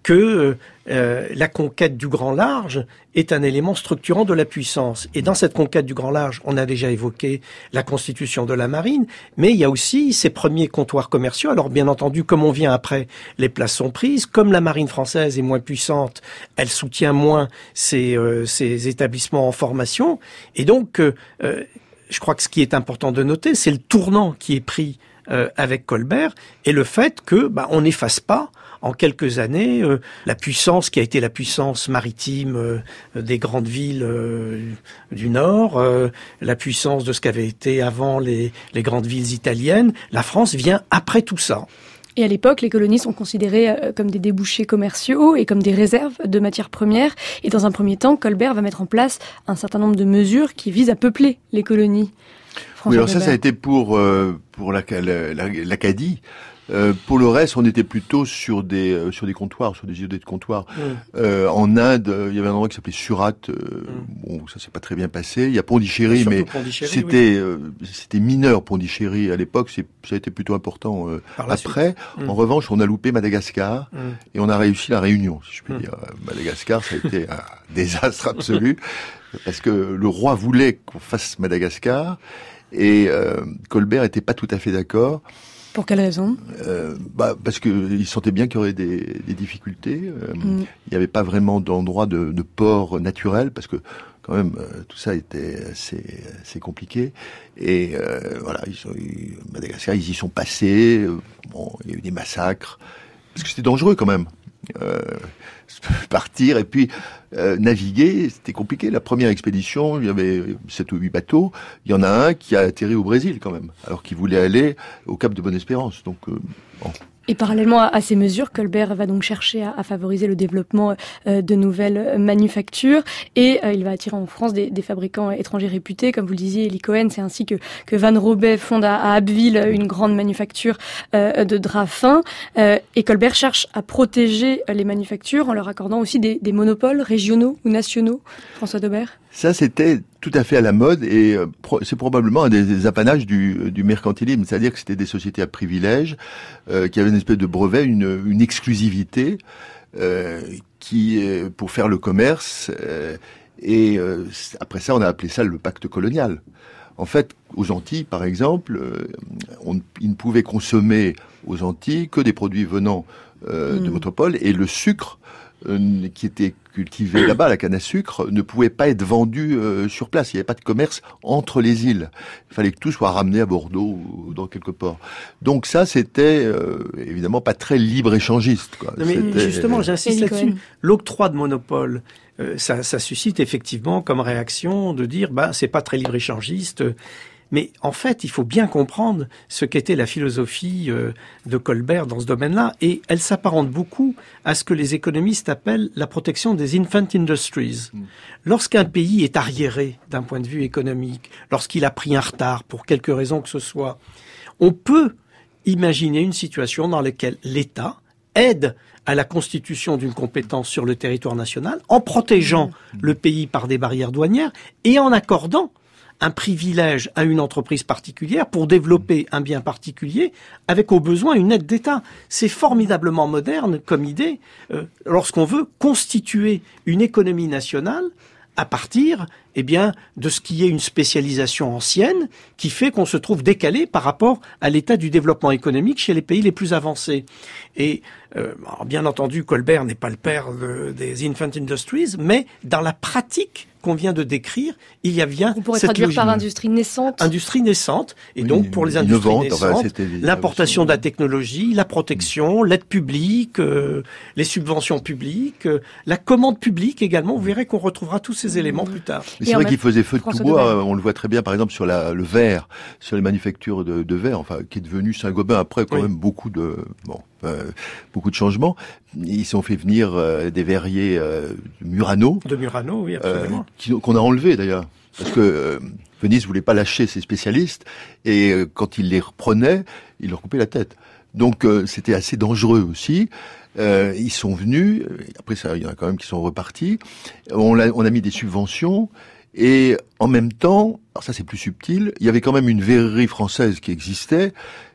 que euh, la conquête du grand large est un élément structurant de la puissance. Et dans cette conquête du grand large, on a déjà évoqué la constitution de la marine, mais il y a aussi ces premiers comptoirs commerciaux. Alors bien entendu, comme on vient après, les places sont prises. Comme la marine française est moins puissante, elle soutient moins ces, euh, ces établissements en formation. Et donc, euh, euh, je crois que ce qui est important de noter, c'est le tournant qui est pris euh, avec Colbert et le fait que bah, on n'efface pas en quelques années, euh, la puissance qui a été la puissance maritime euh, des grandes villes euh, du Nord, euh, la puissance de ce qu'avaient été avant les, les grandes villes italiennes, la France vient après tout ça. Et à l'époque, les colonies sont considérées euh, comme des débouchés commerciaux et comme des réserves de matières premières. Et dans un premier temps, Colbert va mettre en place un certain nombre de mesures qui visent à peupler les colonies. François oui, alors ça, Weber. ça a été pour euh, pour la, la, la, l'Acadie. Euh, pour le reste, on était plutôt sur des euh, sur des comptoirs, sur des idées de comptoirs. Mmh. Euh, en Inde, euh, il y avait un endroit qui s'appelait Surat. Euh, mmh. Bon, ça s'est pas très bien passé. Il y a Pondichéry, mais Pondichéry, c'était oui. euh, c'était mineur Pondichéry à l'époque. C'est, ça a été plutôt important euh, après. Mmh. En revanche, on a loupé Madagascar mmh. et on a réussi la Réunion, si je puis mmh. dire. Madagascar, ça a été un désastre absolu parce que le roi voulait qu'on fasse Madagascar et euh, Colbert était pas tout à fait d'accord. Pour quelle raison ? euh, bah, Parce qu'il sentait bien qu'il y aurait des, des difficultés. Euh, mm. Il n'y avait pas vraiment d'endroit de, de port naturel, parce que quand même, euh, tout ça était assez, assez compliqué. Et euh, voilà, ils sont, ils, Madagascar, ils y sont passés. Euh, bon, il y a eu des massacres, parce que c'était dangereux quand même. Euh, partir et puis euh, naviguer, c'était compliqué. La première expédition, il y avait sept ou huit bateaux. Il y en a un qui a atterri au Brésil quand même, alors qu'il voulait aller au Cap de Bonne-Espérance. Donc euh, bon. Et parallèlement à, à ces mesures, Colbert va donc chercher à, à favoriser le développement euh, de nouvelles manufactures et euh, il va attirer en France des, des fabricants étrangers réputés, comme vous le disiez, Elie Cohen. C'est ainsi que, que Van Robey fonde à, à Abbeville une grande manufacture euh, de draps fins. Euh, et Colbert cherche à protéger les manufactures en leur accordant aussi des, des monopoles régionaux ou nationaux. François Daubert ? Ça, c'était tout à fait à la mode et euh, pro- c'est probablement un des, des apanages du, du mercantilisme, c'est-à-dire que c'était des sociétés à privilèges euh, qui avaient une espèce de brevet, une, une exclusivité euh, qui, euh, pour faire le commerce. Euh, et euh, après ça, on a appelé ça le pacte colonial. En fait, aux Antilles, par exemple, euh, on, ils ne pouvaient consommer aux Antilles que des produits venant euh, mmh. de métropole et le sucre euh, qui était cultivé là-bas, la canne à sucre, ne pouvait pas être vendue euh, sur place. Il n'y avait pas de commerce entre les îles. Il fallait que tout soit ramené à Bordeaux ou dans quelque port. Donc ça, c'était euh, évidemment pas très libre-échangiste, quoi. Non, mais c'était... justement, j'insiste là-dessus. L'octroi de monopole, euh, ça, ça suscite effectivement comme réaction de dire, bah, c'est pas très libre-échangiste. Mais en fait, il faut bien comprendre ce qu'était la philosophie euh, de Colbert dans ce domaine-là, et elle s'apparente beaucoup à ce que les économistes appellent la protection des infant industries. Mmh. Lorsqu'un pays est arriéré d'un point de vue économique, lorsqu'il a pris un retard pour quelque raison que ce soit, on peut imaginer une situation dans laquelle l'État aide à la constitution d'une compétence sur le territoire national en protégeant mmh. le pays par des barrières douanières et en accordant un privilège à une entreprise particulière pour développer un bien particulier avec au besoin une aide d'État. C'est formidablement moderne comme idée euh, lorsqu'on veut constituer une économie nationale à partir eh bien, de ce qui est une spécialisation ancienne qui fait qu'on se trouve décalé par rapport à l'état du développement économique chez les pays les plus avancés. Et euh, alors bien entendu, Colbert n'est pas le père de, des infant industries, mais dans la pratique qu'on vient de décrire, il y a bien On pourrait cette traduire logique. par industrie naissante. Industrie naissante. Et oui, donc, pour les industries innovante, naissantes, enfin, l'importation de la technologie, la protection, l'aide publique, euh, les subventions publiques, euh, la commande publique également. Vous verrez qu'on retrouvera tous ces éléments mmh. plus tard. Mais c'est vrai qu'il faisait feu de tout bois. On le voit très bien, par exemple, sur la, le verre, sur les manufactures de, de verre, enfin, qui est devenu Saint-Gobain après quand oui. même beaucoup de, bon, euh, beaucoup de changements. Ils sont fait venir euh, des verriers euh, Murano. De Murano, oui, absolument. Euh, qui, qu'on a enlevé d'ailleurs. Parce que euh, Venise voulait pas lâcher ses spécialistes. Et euh, quand ils les reprenaient, ils leur coupaient la tête. Donc euh, c'était assez dangereux aussi. Euh, ils sont venus. Après, ça, il y en a quand même qui sont repartis. On a, on a mis des subventions. Et en même temps, alors ça c'est plus subtil, il y avait quand même une verrerie française qui existait,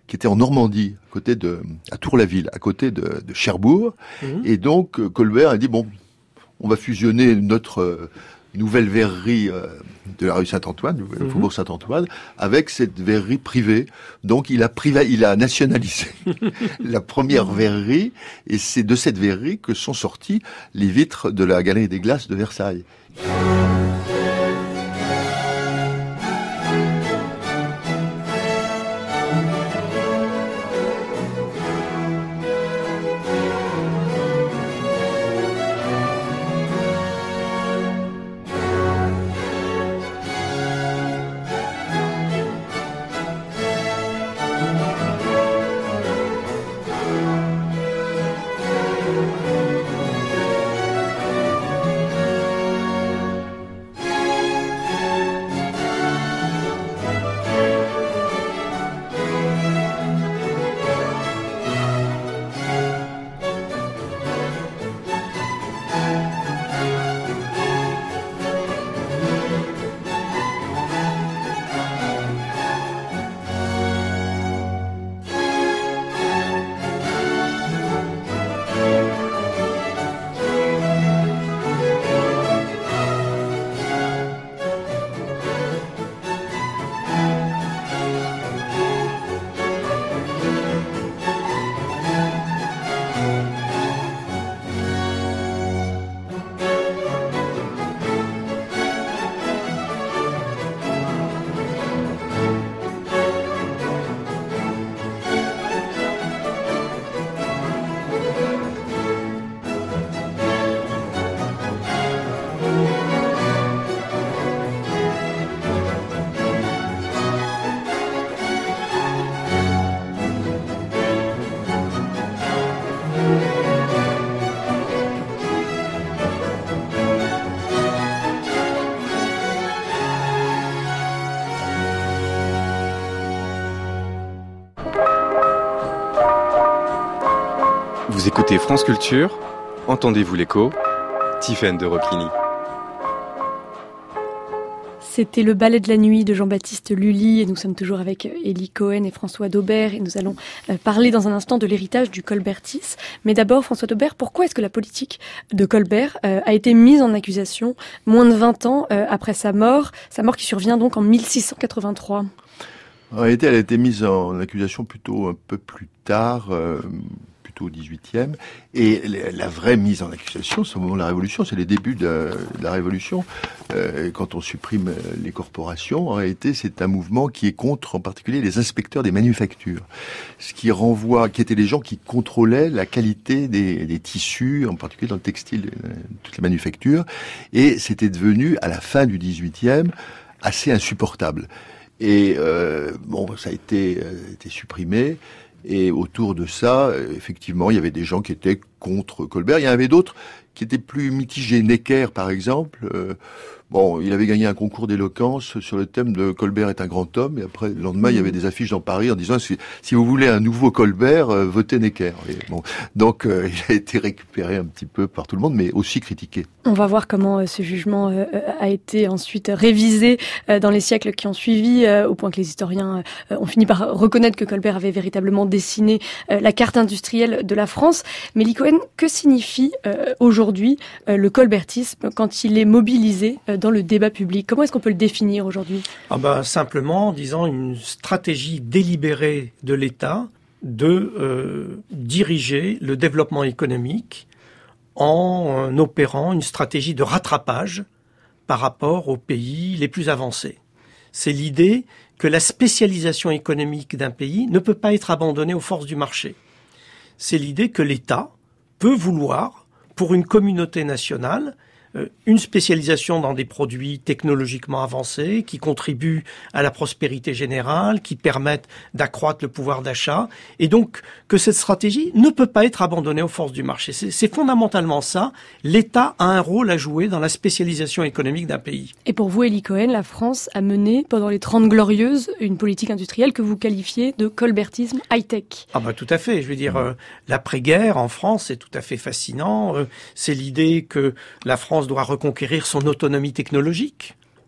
qui était en Normandie, à côté de, à Tour-la-Ville, à côté de, de Cherbourg. Mmh. Et donc, Colbert a dit, bon, on va fusionner notre euh, nouvelle verrerie euh, de la rue Saint-Antoine, le mmh. faubourg Saint-Antoine, avec cette verrerie privée. Donc, il a priva- il a nationalisé la première verrerie, et c'est de cette verrerie que sont sorties les vitres de la Galerie des Glaces de Versailles. Vous écoutez France Culture, entendez-vous l'écho, Tiffaine de Roquigny. C'était le ballet de la nuit de Jean-Baptiste Lully et nous sommes toujours avec Élie Cohen et François Daubert et nous allons parler dans un instant de l'héritage du colbertisme. Mais d'abord, François Daubert, pourquoi est-ce que la politique de Colbert euh, a été mise en accusation moins de vingt ans euh, après sa mort, sa mort qui survient donc en mille six cent quatre-vingt-trois? En réalité, elle a été mise en accusation plutôt un peu plus tard, euh, plutôt au dix-huitième. Et la vraie mise en accusation, c'est au moment de la Révolution, c'est les débuts de, de la Révolution. Euh, quand on supprime les corporations, en réalité, c'est un mouvement qui est contre, en particulier, les inspecteurs des manufactures. Ce qui renvoie, qui étaient les gens qui contrôlaient la qualité des, des tissus, en particulier dans le textile, toutes les manufactures. Et c'était devenu, à la fin du dix-huitième, assez insupportable. Et euh, bon, ça a été, euh, été supprimé. Et autour de ça, effectivement, il y avait des gens qui étaient contre Colbert. Il y en avait d'autres qui étaient plus mitigés. Necker, par exemple, euh, bon, il avait gagné un concours d'éloquence sur le thème de Colbert est un grand homme. Et après, le lendemain, mmh. il y avait des affiches dans Paris en disant si, si vous voulez un nouveau Colbert, euh, votez Necker. Et bon, donc, euh, il a été récupéré un petit peu par tout le monde, mais aussi critiqué. On va voir comment euh, ce jugement euh, a été ensuite révisé euh, dans les siècles qui ont suivi, euh, au point que les historiens euh, ont fini par reconnaître que Colbert avait véritablement dessiné euh, la carte industrielle de la France. Mais Élie Cohen, que signifie euh, aujourd'hui euh, le colbertisme quand il est mobilisé euh, dans le débat public? Comment est-ce qu'on peut le définir aujourd'hui? Ah ben, simplement en disant une stratégie délibérée de l'État de euh, diriger le développement économique en opérant une stratégie de rattrapage par rapport aux pays les plus avancés. C'est l'idée que la spécialisation économique d'un pays ne peut pas être abandonnée aux forces du marché. C'est l'idée que l'État peut vouloir, pour une communauté nationale, une spécialisation dans des produits technologiquement avancés qui contribuent à la prospérité générale, qui permettent d'accroître le pouvoir d'achat, et donc que cette stratégie ne peut pas être abandonnée aux forces du marché. C'est, c'est fondamentalement ça. L'État a un rôle à jouer dans la spécialisation économique d'un pays. Et pour vous, Élie Cohen, la France a mené pendant les Trente Glorieuses une politique industrielle que vous qualifiez de colbertisme high-tech. Ah bah tout à fait. Je veux dire, euh, l'après-guerre en France, c'est tout à fait fascinant. Euh, c'est l'idée que la France doit reconquérir son autonomie technologique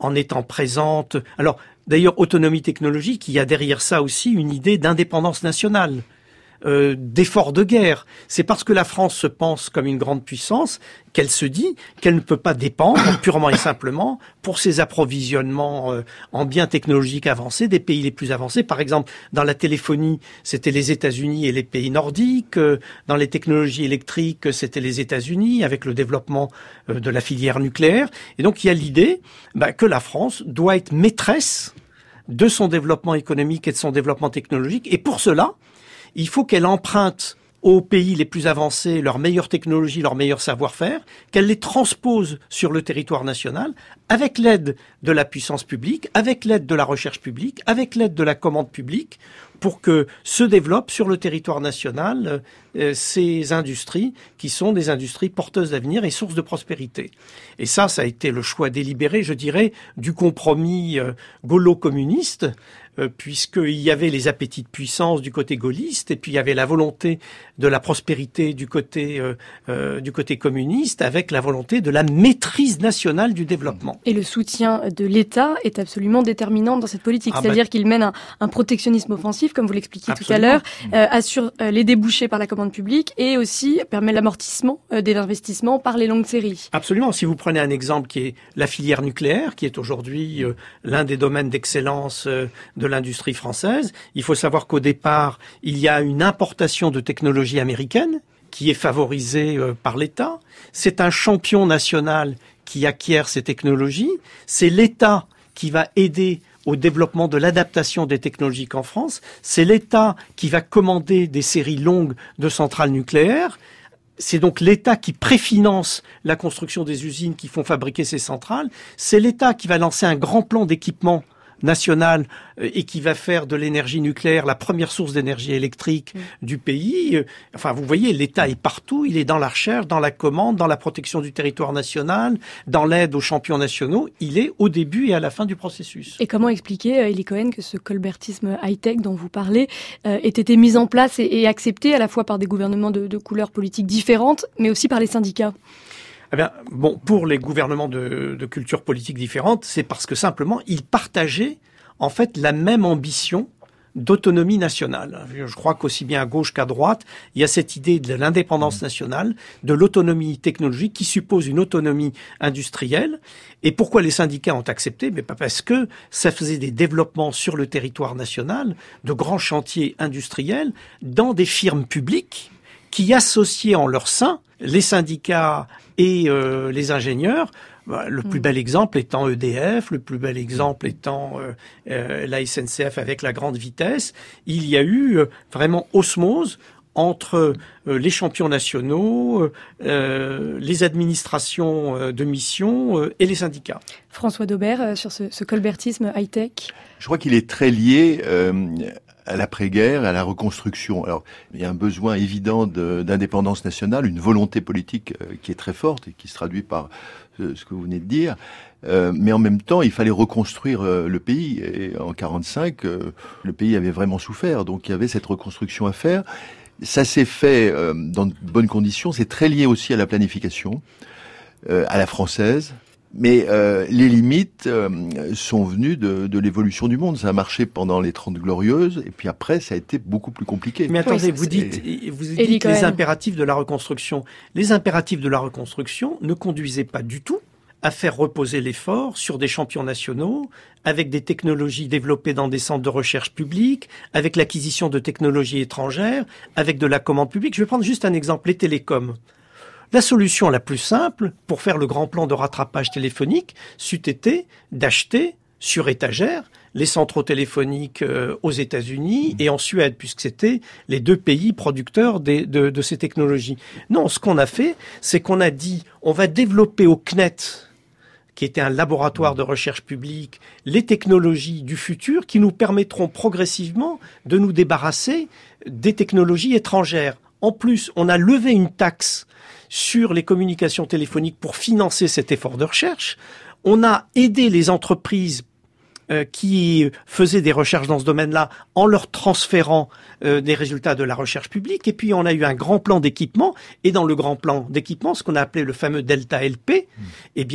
en étant présente. Alors, d'ailleurs, autonomie technologique, il y a derrière ça aussi une idée d'indépendance nationale. Euh, d'efforts de guerre. C'est parce que la France se pense comme une grande puissance qu'elle se dit qu'elle ne peut pas dépendre purement et simplement pour ses approvisionnements euh, en biens technologiques avancés des pays les plus avancés. Par exemple, dans la téléphonie, c'était les États-Unis et les pays nordiques. Euh, dans les technologies électriques, c'était les États-Unis avec le développement euh, de la filière nucléaire. Et donc, il y a l'idée bah, que la France doit être maîtresse de son développement économique et de son développement technologique. Et pour cela, il faut qu'elle emprunte aux pays les plus avancés leurs meilleures technologies, leur meilleur savoir-faire, qu'elle les transpose sur le territoire national avec l'aide de la puissance publique, avec l'aide de la recherche publique, avec l'aide de la commande publique, pour que se développent sur le territoire national euh, ces industries qui sont des industries porteuses d'avenir et sources de prospérité. Et ça, ça a été le choix délibéré, je dirais, du compromis euh, gaulo-communiste, euh, puisqu'il y avait les appétits de puissance du côté gaulliste, et puis il y avait la volonté de la prospérité du côté euh, euh, du côté communiste, avec la volonté de la maîtrise nationale du développement. Et le soutien de l'État est absolument déterminant dans cette politique, ah c'est-à-dire bah... qu'il mène un, un protectionnisme offensif, comme vous l'expliquiez tout à l'heure, euh, assure euh, les débouchés par la commande publique et aussi permet l'amortissement euh, des investissements par les longues séries. Absolument. Si vous prenez un exemple qui est la filière nucléaire, qui est aujourd'hui euh, l'un des domaines d'excellence euh, de l'industrie française, il faut savoir qu'au départ, il y a une importation de technologies américaines qui est favorisée euh, par l'État. C'est un champion national qui acquiert ces technologies. C'est l'État qui va aider au développement de l'adaptation des technologies en France. C'est l'État qui va commander des séries longues de centrales nucléaires. C'est donc l'État qui préfinance la construction des usines qui font fabriquer ces centrales. C'est l'État qui va lancer un grand plan d'équipement national et qui va faire de l'énergie nucléaire la première source d'énergie électrique mmh. du pays. Enfin, vous voyez, l'État est partout. Il est dans la recherche, dans la commande, dans la protection du territoire national, dans l'aide aux champions nationaux. Il est au début et à la fin du processus. Et comment expliquer, Élie Cohen, que ce colbertisme high-tech dont vous parlez euh, ait été mis en place et, et accepté à la fois par des gouvernements de, de couleurs politiques différentes, mais aussi par les syndicats ? Eh bien, bon, pour les gouvernements de, de cultures politiques différentes, c'est parce que simplement, ils partageaient, en fait, la même ambition d'autonomie nationale. Je crois qu'aussi bien à gauche qu'à droite, il y a cette idée de l'indépendance nationale, de l'autonomie technologique qui suppose une autonomie industrielle. Et pourquoi les syndicats ont accepté ? Mais pas parce que ça faisait des développements sur le territoire national, de grands chantiers industriels, dans des firmes publiques qui associaient en leur sein les syndicats et euh, les ingénieurs. Bah, le mmh. plus bel exemple étant E D F, le plus bel exemple étant euh, euh, la S N C F avec la grande vitesse. Il y a eu euh, vraiment osmose entre euh, les champions nationaux, euh, les administrations euh, de mission euh, et les syndicats. François Daubert, euh, sur ce, ce colbertisme high-tech. Je crois qu'il est très lié euh, à l'après-guerre, à la reconstruction. Alors, il y a un besoin évident de, d'indépendance nationale, une volonté politique euh, qui est très forte et qui se traduit par euh, ce que vous venez de dire. Euh, mais en même temps, il fallait reconstruire euh, le pays. Et en quarante-cinq, euh, le pays avait vraiment souffert. Donc, il y avait cette reconstruction à faire. Ça s'est fait euh, dans de bonnes conditions. C'est très lié aussi à la planification, euh, à la française. Mais euh, les limites euh, sont venues de, de l'évolution du monde. Ça a marché pendant les Trente Glorieuses, et puis après, ça a été beaucoup plus compliqué. Mais attendez, oui, vous dites, vous dites les impératifs de la reconstruction. Les impératifs de la reconstruction ne conduisaient pas du tout à faire reposer l'effort sur des champions nationaux, avec des technologies développées dans des centres de recherche publics, avec l'acquisition de technologies étrangères, avec de la commande publique. Je vais prendre juste un exemple, les télécoms. La solution la plus simple pour faire le grand plan de rattrapage téléphonique c'eût été d'acheter sur étagère les centraux téléphoniques euh, aux États-Unis et en Suède, puisque c'était les deux pays producteurs des, de, de ces technologies. Non, ce qu'on a fait, c'est qu'on a dit on va développer au C N E T, qui était un laboratoire de recherche publique, les technologies du futur qui nous permettront progressivement de nous débarrasser des technologies étrangères. En plus, on a levé une taxe sur les communications téléphoniques pour financer cet effort de recherche. On a aidé les entreprises euh, qui faisaient des recherches dans ce domaine-là en leur transférant euh, des résultats de la recherche publique. Et puis, on a eu un grand plan d'équipement. Et dans le grand plan d'équipement, ce qu'on a appelé le fameux Delta L P, mmh. eh bien,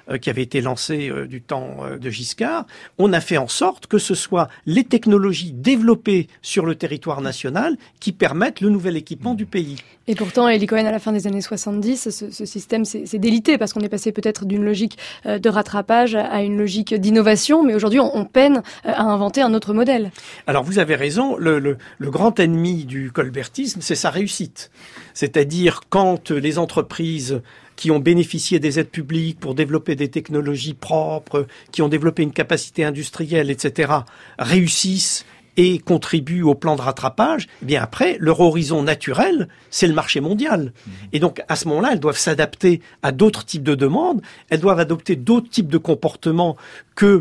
euh, qui avait été lancé euh, du temps euh, de Giscard, on a fait en sorte que ce soit les technologies développées sur le territoire national qui permettent le nouvel équipement du pays. Et pourtant, Eli Cohen, à la fin des années soixante-dix, ce, ce système s'est, s'est délité parce qu'on est passé peut-être d'une logique euh, de rattrapage à une logique d'innovation, mais aujourd'hui, on, on peine euh, à inventer un autre modèle. Alors, vous avez raison, le, le, le grand ennemi du colbertisme, c'est sa réussite. C'est-à-dire quand les entreprises qui ont bénéficié des aides publiques pour développer des technologies propres, qui ont développé une capacité industrielle, et cetera, réussissent et contribuent au plan de rattrapage, eh bien après, leur horizon naturel, c'est le marché mondial. Mmh. Et donc, à ce moment-là, elles doivent s'adapter à d'autres types de demandes, elles doivent adopter d'autres types de comportements que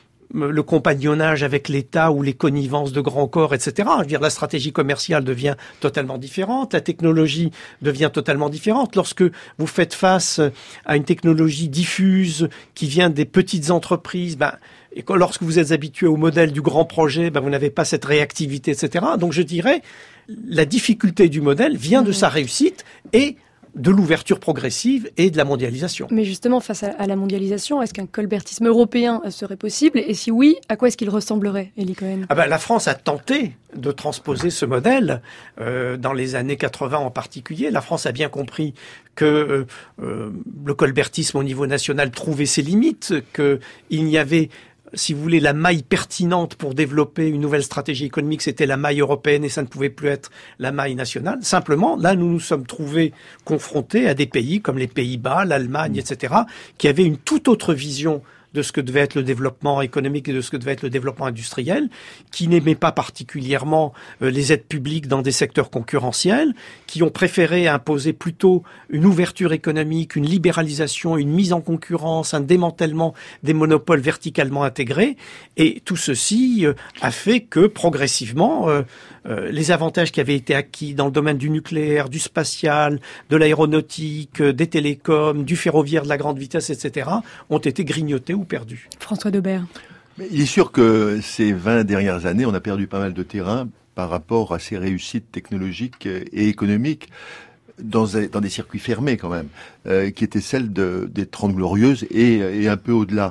le compagnonnage avec l'État ou les connivences de grands corps, et cetera. Je veux dire, la stratégie commerciale devient totalement différente, la technologie devient totalement différente. Lorsque vous faites face à une technologie diffuse qui vient des petites entreprises, ben, et que lorsque vous êtes habitué au modèle du grand projet, ben, vous n'avez pas cette réactivité, et cetera. Donc je dirais, la difficulté du modèle vient de sa réussite et de l'ouverture progressive et de la mondialisation. Mais justement, face à, à la mondialisation, est-ce qu'un colbertisme européen serait possible ? Et si oui, à quoi est-ce qu'il ressemblerait, Eli Cohen ? Ah ben, la France a tenté de transposer ce modèle euh, dans les années quatre-vingts en particulier. La France a bien compris que euh, euh, le colbertisme au niveau national trouvait ses limites, qu'il n'y avait, si vous voulez, la maille pertinente pour développer une nouvelle stratégie économique, c'était la maille européenne et ça ne pouvait plus être la maille nationale. Simplement, là, nous nous sommes trouvés confrontés à des pays comme les Pays-Bas, l'Allemagne, et cetera, qui avaient une toute autre vision de ce que devait être le développement économique et de ce que devait être le développement industriel, qui n'aimaient pas particulièrement euh, les aides publiques dans des secteurs concurrentiels, qui ont préféré imposer plutôt une ouverture économique, une libéralisation, une mise en concurrence, un démantèlement des monopoles verticalement intégrés. Et tout ceci euh, a fait que progressivement, euh, euh, les avantages qui avaient été acquis dans le domaine du nucléaire, du spatial, de l'aéronautique, euh, des télécoms, du ferroviaire de la grande vitesse, et cetera, ont été grignotés ou perdu. François Daubert. Mais il est sûr que ces vingt dernières années, on a perdu pas mal de terrain par rapport à ces réussites technologiques et économiques dans, dans des circuits fermés quand même, euh, qui étaient celles de, des Trente Glorieuses et, et un peu au-delà.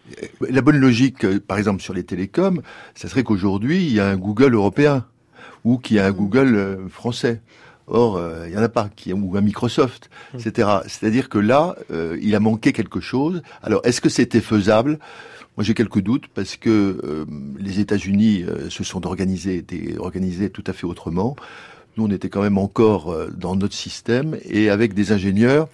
La bonne logique, par exemple sur les télécoms, ça serait qu'aujourd'hui, il y a un Google européen ou qu'il y a un Google français. Or, il euh, n'y en a pas, qui, ou un Microsoft, et cetera. C'est-à-dire que là, euh, il a manqué quelque chose. Alors, est-ce que c'était faisable ? Moi, j'ai quelques doutes parce que euh, les États-Unis euh, se sont organisés, étaient organisés tout à fait autrement. Nous, on était quand même encore euh, dans notre système et avec des ingénieurs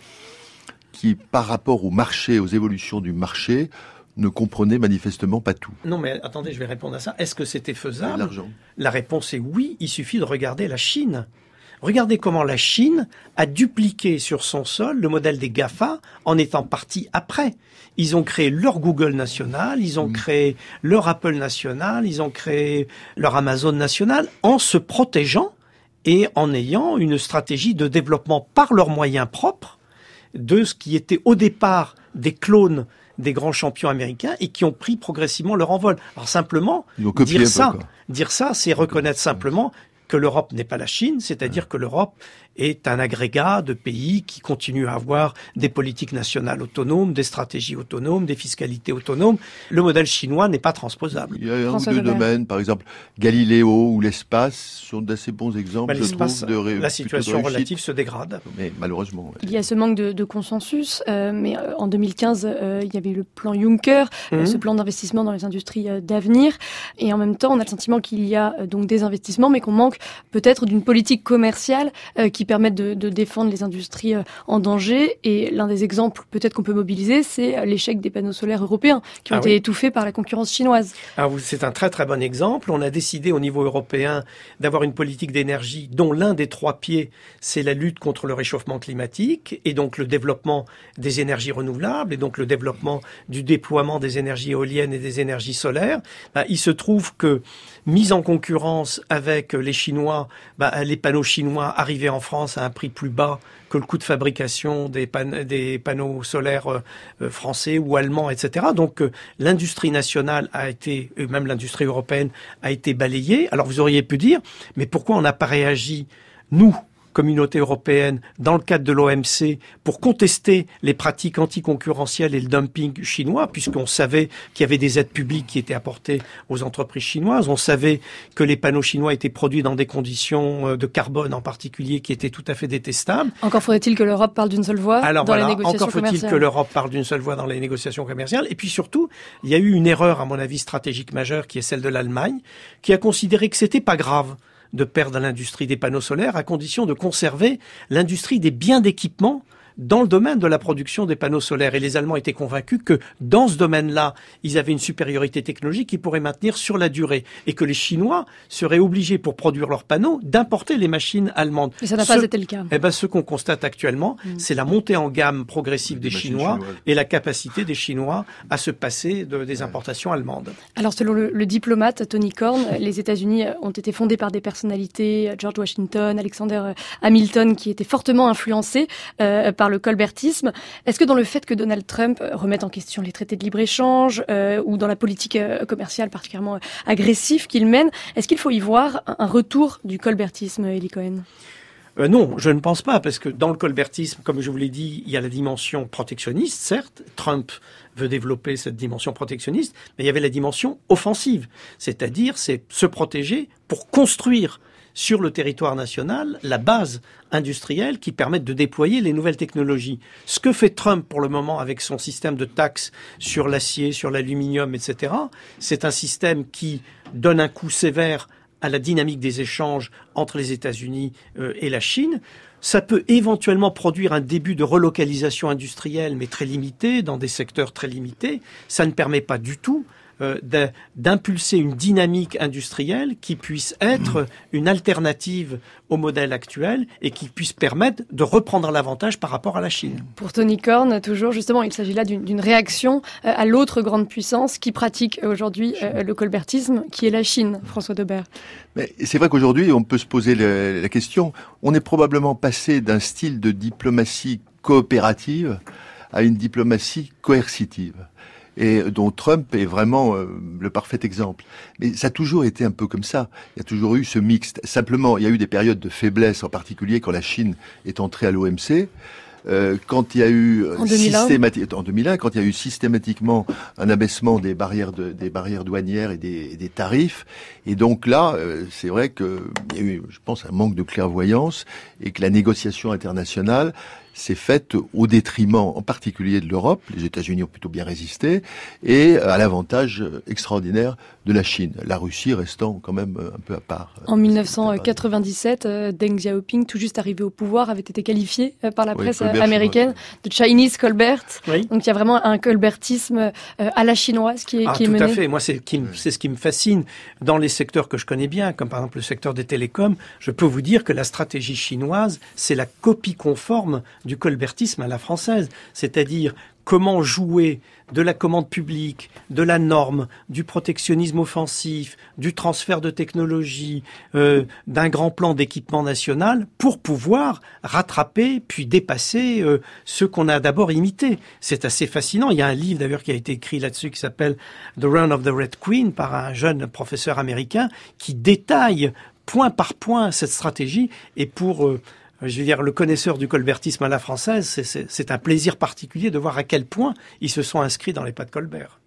qui, par rapport au marché, aux évolutions du marché, ne comprenaient manifestement pas tout. Non, mais attendez, je vais répondre à ça. Est-ce que c'était faisable ? L'argent. La réponse est oui. Il suffit de regarder la Chine. Regardez comment la Chine a dupliqué sur son sol le modèle des GAFA en étant parti après. Ils ont créé leur Google national, ils ont créé leur Apple national, ils ont créé leur Amazon national en se protégeant et en ayant une stratégie de développement par leurs moyens propres de ce qui était au départ des clones des grands champions américains et qui ont pris progressivement leur envol. Alors simplement, dire ça, dire ça, c'est reconnaître simplement que l'Europe n'est pas la Chine, c'est-à-dire que l'Europe est un agrégat de pays qui continuent à avoir des politiques nationales autonomes, des stratégies autonomes, des fiscalités autonomes. Le modèle chinois n'est pas transposable. Il y a un François ou deux domaines, par exemple Galiléo ou l'espace, sont d'assez bons exemples, bah, je trouve, de ré... La situation relative se dégrade. Mais malheureusement. Ouais. Il y a ce manque de, de consensus, euh, mais euh, en deux mille quinze, euh, il y avait eu le plan Juncker, mmh. euh, ce plan d'investissement dans les industries euh, d'avenir, et en même temps, on a le sentiment qu'il y a euh, donc des investissements, mais qu'on manque peut-être d'une politique commerciale euh, qui permettent de, de défendre les industries euh, en danger. Et l'un des exemples peut-être qu'on peut mobiliser, c'est l'échec des panneaux solaires européens qui ont ah été oui. étouffés par la concurrence chinoise. Ah, c'est un très très bon exemple. On a décidé au niveau européen d'avoir une politique d'énergie dont l'un des trois pieds, c'est la lutte contre le réchauffement climatique et donc le développement des énergies renouvelables et donc le développement du déploiement des énergies éoliennes et des énergies solaires. Bah, il se trouve que mise en concurrence avec les Chinois, bah, les panneaux chinois arrivaient en France à un prix plus bas que le coût de fabrication des, pan- des panneaux solaires euh, français ou allemands, et cetera. Donc euh, l'industrie nationale a été, et même l'industrie européenne, a été balayée. Alors vous auriez pu dire, mais pourquoi on n'a pas réagi, nous, communauté européenne dans le cadre de l'O M C pour contester les pratiques anticoncurrentielles et le dumping chinois, puisqu'on savait qu'il y avait des aides publiques qui étaient apportées aux entreprises chinoises. On savait que les panneaux chinois étaient produits dans des conditions de carbone en particulier qui étaient tout à fait détestables. Encore faudrait-il que l'Europe parle d'une seule voix Alors dans voilà, les négociations encore faut-il commerciales. que l'Europe parle d'une seule voix dans les négociations commerciales. Et puis surtout, il y a eu une erreur, à mon avis, stratégique majeure, qui est celle de l'Allemagne, qui a considéré que c'était pas grave de perdre l'industrie des panneaux solaires à condition de conserver l'industrie des biens d'équipement dans le domaine de la production des panneaux solaires. Et les Allemands étaient convaincus que dans ce domaine-là, ils avaient une supériorité technologique qu'ils pourraient maintenir sur la durée. Et que les Chinois seraient obligés, pour produire leurs panneaux, d'importer les machines allemandes. Et ça n'a ce, pas été le cas. Eh ben, ce qu'on constate actuellement, mmh. c'est la montée en gamme progressive des, des Chinois chinoises. Et la capacité des Chinois à se passer de, des importations allemandes. Alors, selon le, le diplomate Tony Korn, les États-Unis ont été fondés par des personnalités, George Washington, Alexander Hamilton, qui étaient fortement influencés euh, par le colbertisme. Est-ce que dans le fait que Donald Trump remette en question les traités de libre-échange euh, ou dans la politique euh, commerciale particulièrement euh, agressive qu'il mène, est-ce qu'il faut y voir un, un retour du colbertisme, Eli Cohen ? Euh, non, je ne pense pas, parce que dans le colbertisme, comme je vous l'ai dit, il y a la dimension protectionniste, certes. Trump veut développer cette dimension protectionniste, mais il y avait la dimension offensive. C'est-à-dire, c'est se protéger pour construire sur le territoire national la base industrielle qui permette de déployer les nouvelles technologies. Ce que fait Trump pour le moment avec son système de taxes sur l'acier, sur l'aluminium, et cetera, c'est un système qui donne un coup sévère à la dynamique des échanges entre les États-Unis euh, et la Chine. Ça peut éventuellement produire un début de relocalisation industrielle, mais très limité, dans des secteurs très limités. Ça ne permet pas du tout euh, d'impulser une dynamique industrielle qui puisse être une alternative au modèle actuel et qui puisse permettre de reprendre l'avantage par rapport à la Chine. Pour Tony Korn, toujours, justement, il s'agit là d'une, d'une réaction euh, à l'autre grande puissance qui pratique aujourd'hui euh, le colbertisme, qui est la Chine, François Daubert. Mais c'est vrai qu'aujourd'hui, on peut se poser le, la question, on est probablement passé d'un style de diplomatie coopérative à une diplomatie coercitive, et dont Trump est vraiment euh, le parfait exemple. Mais ça a toujours été un peu comme ça. Il y a toujours eu ce mixte. Simplement, il y a eu des périodes de faiblesse, en particulier quand la Chine est entrée à l'O M C. Euh, quand il y a eu en deux mille un. Systémati- en deux mille un, quand il y a eu systématiquement un abaissement des barrières de, des barrières douanières et des, et des tarifs, et donc là, euh, c'est vrai que il y a eu, je pense, un manque de clairvoyance et que la négociation internationale s'est faite au détriment, en particulier de l'Europe. Les États-Unis ont plutôt bien résisté, et à l'avantage extraordinaire de la Chine. La Russie restant quand même un peu à part. En dix-neuf cent quatre-vingt-dix-sept, Deng Xiaoping, tout juste arrivé au pouvoir, avait été qualifié par la presse oui, Colbert, américaine de Chinese Colbert. Oui. Donc il y a vraiment un colbertisme à la chinoise qui est, ah, qui est mené. Tout à fait. Moi, c'est, qui, c'est ce qui me fascine dans les secteurs que je connais bien, comme par exemple le secteur des télécoms. Je peux vous dire que la stratégie chinoise, c'est la copie conforme du colbertisme à la française. C'est-à-dire comment jouer de la commande publique, de la norme, du protectionnisme offensif, du transfert de technologie, euh, d'un grand plan d'équipement national pour pouvoir rattraper puis dépasser euh, ce qu'on a d'abord imité. C'est assez fascinant. Il y a un livre d'ailleurs qui a été écrit là-dessus qui s'appelle The Run of the Red Queen par un jeune professeur américain qui détaille point par point cette stratégie. Et pour euh, je veux dire, le connaisseur du colbertisme à la française, c'est, c'est, c'est un plaisir particulier de voir à quel point ils se sont inscrits dans les pas de Colbert.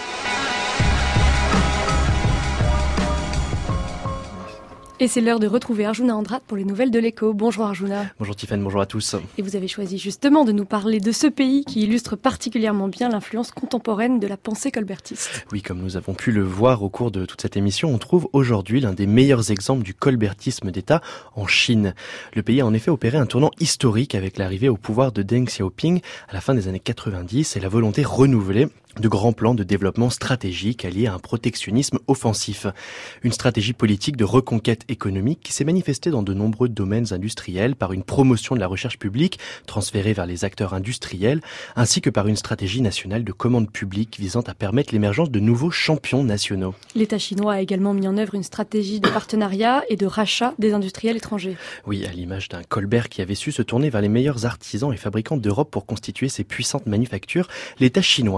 Et c'est l'heure de retrouver Arjuna Andrade pour les nouvelles de l'Écho. Bonjour Arjuna. Bonjour Tiffany, bonjour à tous. Et vous avez choisi justement de nous parler de ce pays qui illustre particulièrement bien l'influence contemporaine de la pensée colbertiste. Oui, comme nous avons pu le voir au cours de toute cette émission, on trouve aujourd'hui l'un des meilleurs exemples du colbertisme d'État en Chine. Le pays a en effet opéré un tournant historique avec l'arrivée au pouvoir de Deng Xiaoping à la fin des années quatre-vingt-dix et la volonté renouvelée de grands plans de développement stratégique alliés à un protectionnisme offensif. Une stratégie politique de reconquête économique qui s'est manifestée dans de nombreux domaines industriels par une promotion de la recherche publique transférée vers les acteurs industriels, ainsi que par une stratégie nationale de commande publique visant à permettre l'émergence de nouveaux champions nationaux. L'État chinois a également mis en œuvre une stratégie de partenariat et de rachat des industriels étrangers. Oui, à l'image d'un Colbert qui avait su se tourner vers les meilleurs artisans et fabricants d'Europe pour constituer ses puissantes manufactures, l'État chinois a appliqué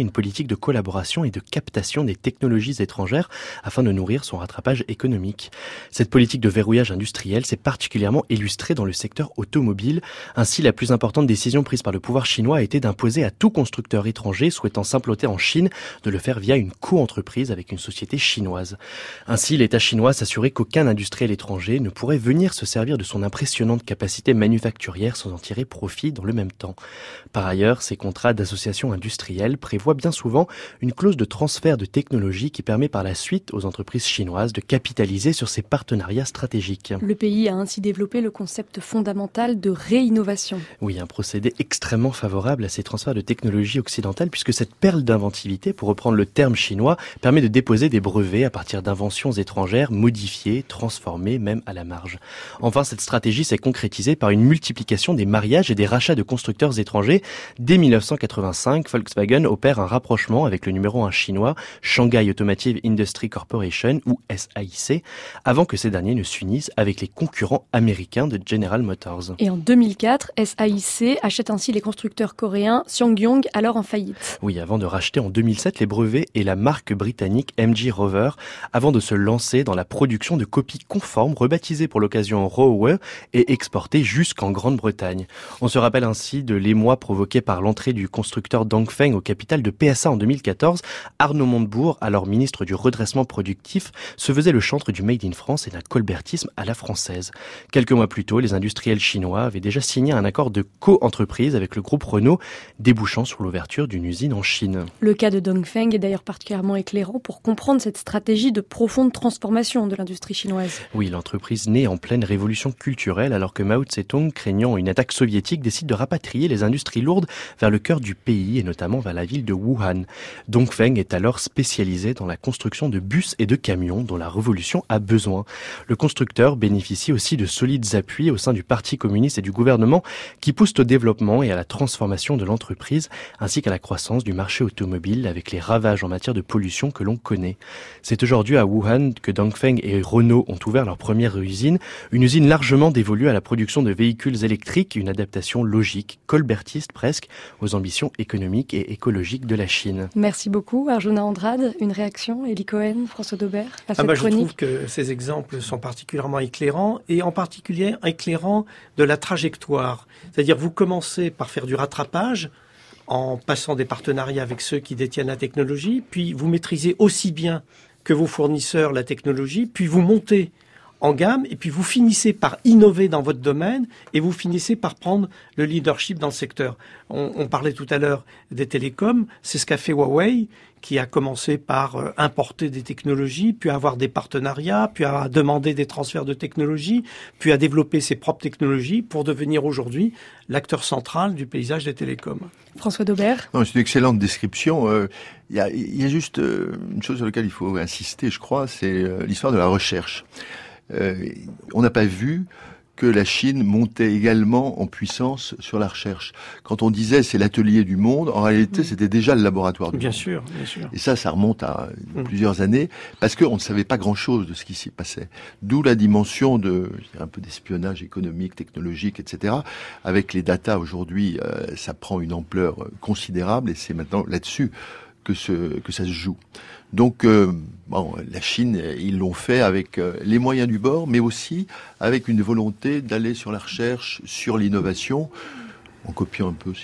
appliquer une politique de collaboration et de captation des technologies étrangères afin de nourrir son rattrapage économique. Cette politique de verrouillage industriel s'est particulièrement illustrée dans le secteur automobile. Ainsi, la plus importante décision prise par le pouvoir chinois a été d'imposer à tout constructeur étranger souhaitant s'implanter en Chine de le faire via une co-entreprise avec une société chinoise. Ainsi, l'État chinois s'assurait qu'aucun industriel étranger ne pourrait venir se servir de son impressionnante capacité manufacturière sans en tirer profit dans le même temps. Par ailleurs, ces contrats d'association industrielle prévoient bien souvent une clause de transfert de technologie qui permet par la suite aux entreprises chinoises de capitaliser sur ces partenariats stratégiques. Le pays a ainsi développé le concept fondamental de réinnovation. Oui, un procédé extrêmement favorable à ces transferts de technologie occidentale puisque cette perle d'inventivité, pour reprendre le terme chinois, permet de déposer des brevets à partir d'inventions étrangères modifiées, transformées, même à la marge. Enfin, cette stratégie s'est concrétisée par une multiplication des mariages et des rachats de constructeurs étrangers. Dès mille neuf cent quatre-vingt-cinq, Volkswagen opère un rapprochement avec le numéro un chinois, Shanghai Automotive Industry Corporation, ou S A I C, avant que ces derniers ne s'unissent avec les concurrents américains de General Motors. Et en deux mille quatre, S A I C achète ainsi les constructeurs coréens SsangYong, alors en faillite. Oui, avant de racheter en deux mille sept les brevets et la marque britannique M G Rover, avant de se lancer dans la production de copies conformes rebaptisées pour l'occasion Rover et exportées jusqu'en Grande-Bretagne. On se rappelle ainsi de l'émoi provoqué par l'entrée du constructeur Dongfeng au capital de P S A en deux mille quatorze. Arnaud Montebourg, alors ministre du redressement productif, se faisait le chantre du Made in France et d'un colbertisme à la française. Quelques mois plus tôt, les industriels chinois avaient déjà signé un accord de co-entreprise avec le groupe Renault, débouchant sur l'ouverture d'une usine en Chine. Le cas de Dongfeng est d'ailleurs particulièrement éclairant pour comprendre cette stratégie de profonde transformation de l'industrie chinoise. Oui, l'entreprise née en pleine révolution culturelle alors que Mao Tse-tung, craignant une attaque soviétique, décide de rapatrier les industries lourdes vers le cœur du pays et notamment vers la ville de Wuhan. Dongfeng est alors spécialisé dans la construction de bus et de camions dont la révolution a besoin. Le constructeur bénéficie aussi de solides appuis au sein du Parti communiste et du gouvernement qui poussent au développement et à la transformation de l'entreprise ainsi qu'à la croissance du marché automobile avec les ravages en matière de pollution que l'on connaît. C'est aujourd'hui à Wuhan que Dongfeng et Renault ont ouvert leur première usine, une usine largement dévolue à la production de véhicules électriques, une adaptation logique, colbertiste presque, aux ambitions économiques et écologiques de la Chine. Merci beaucoup Arjuna Andrade. Une réaction, Élie Cohen, François Daubert, à cette ah bah, chronique. Je trouve que ces exemples sont particulièrement éclairants et en particulier éclairants de la trajectoire. C'est-à-dire vous commencez par faire du rattrapage en passant des partenariats avec ceux qui détiennent la technologie, puis vous maîtrisez aussi bien que vos fournisseurs la technologie, puis vous montez en gamme, et puis vous finissez par innover dans votre domaine, et vous finissez par prendre le leadership dans le secteur. On, on parlait tout à l'heure des télécoms, c'est ce qu'a fait Huawei, qui a commencé par euh, importer des technologies, puis avoir des partenariats, puis à demander des transferts de technologies, puis à développer ses propres technologies pour devenir aujourd'hui l'acteur central du paysage des télécoms. François Daubert. Non, c'est une excellente description. Il euh, y, a, y a juste euh, une chose sur laquelle il faut insister, je crois, c'est euh, l'histoire de la recherche. Euh, on n'a pas vu que la Chine montait également en puissance sur la recherche. Quand on disait c'est l'atelier du monde, en réalité c'était déjà le laboratoire du bien monde. Sûr, bien sûr. Et ça, ça remonte à mmh. plusieurs années, parce qu'on ne savait pas grand-chose de ce qui s'y passait. D'où la dimension de, je dirais, un peu d'espionnage économique, technologique, et cetera. Avec les datas aujourd'hui, euh, ça prend une ampleur considérable, et c'est maintenant là-dessus que, ce, que ça se joue. Donc, euh, bon, la Chine, ils l'ont fait avec euh, les moyens du bord, mais aussi avec une volonté d'aller sur la recherche, sur l'innovation, en copiant un peu aussi.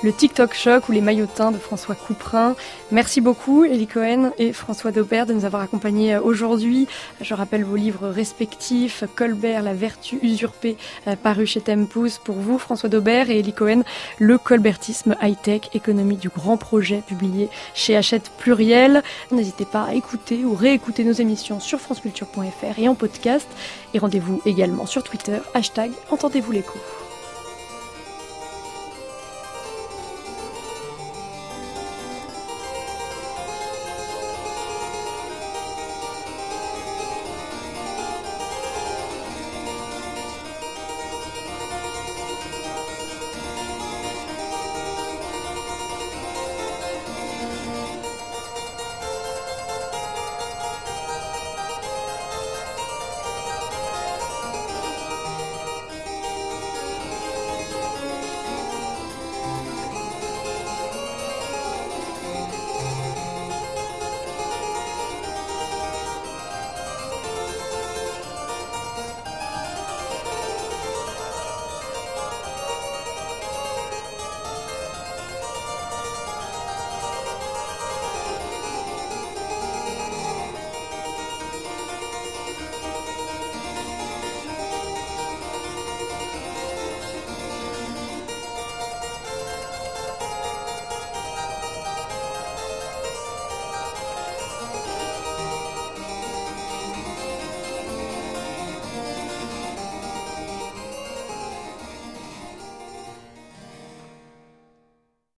Le TikTok Choc ou les maillotins de François Couperin. Merci beaucoup Élie Cohen et François Daubert de nous avoir accompagnés aujourd'hui. Je rappelle vos livres respectifs, Colbert, La vertu usurpée, paru chez Tempus pour vous François Daubert, et Élie Cohen, Le colbertisme high-tech, économie du grand projet, publié chez Hachette Pluriel. N'hésitez pas à écouter ou réécouter nos émissions sur franceculture point f r et en podcast. Et rendez-vous également sur Twitter, hashtag Entendez-vous l'écho.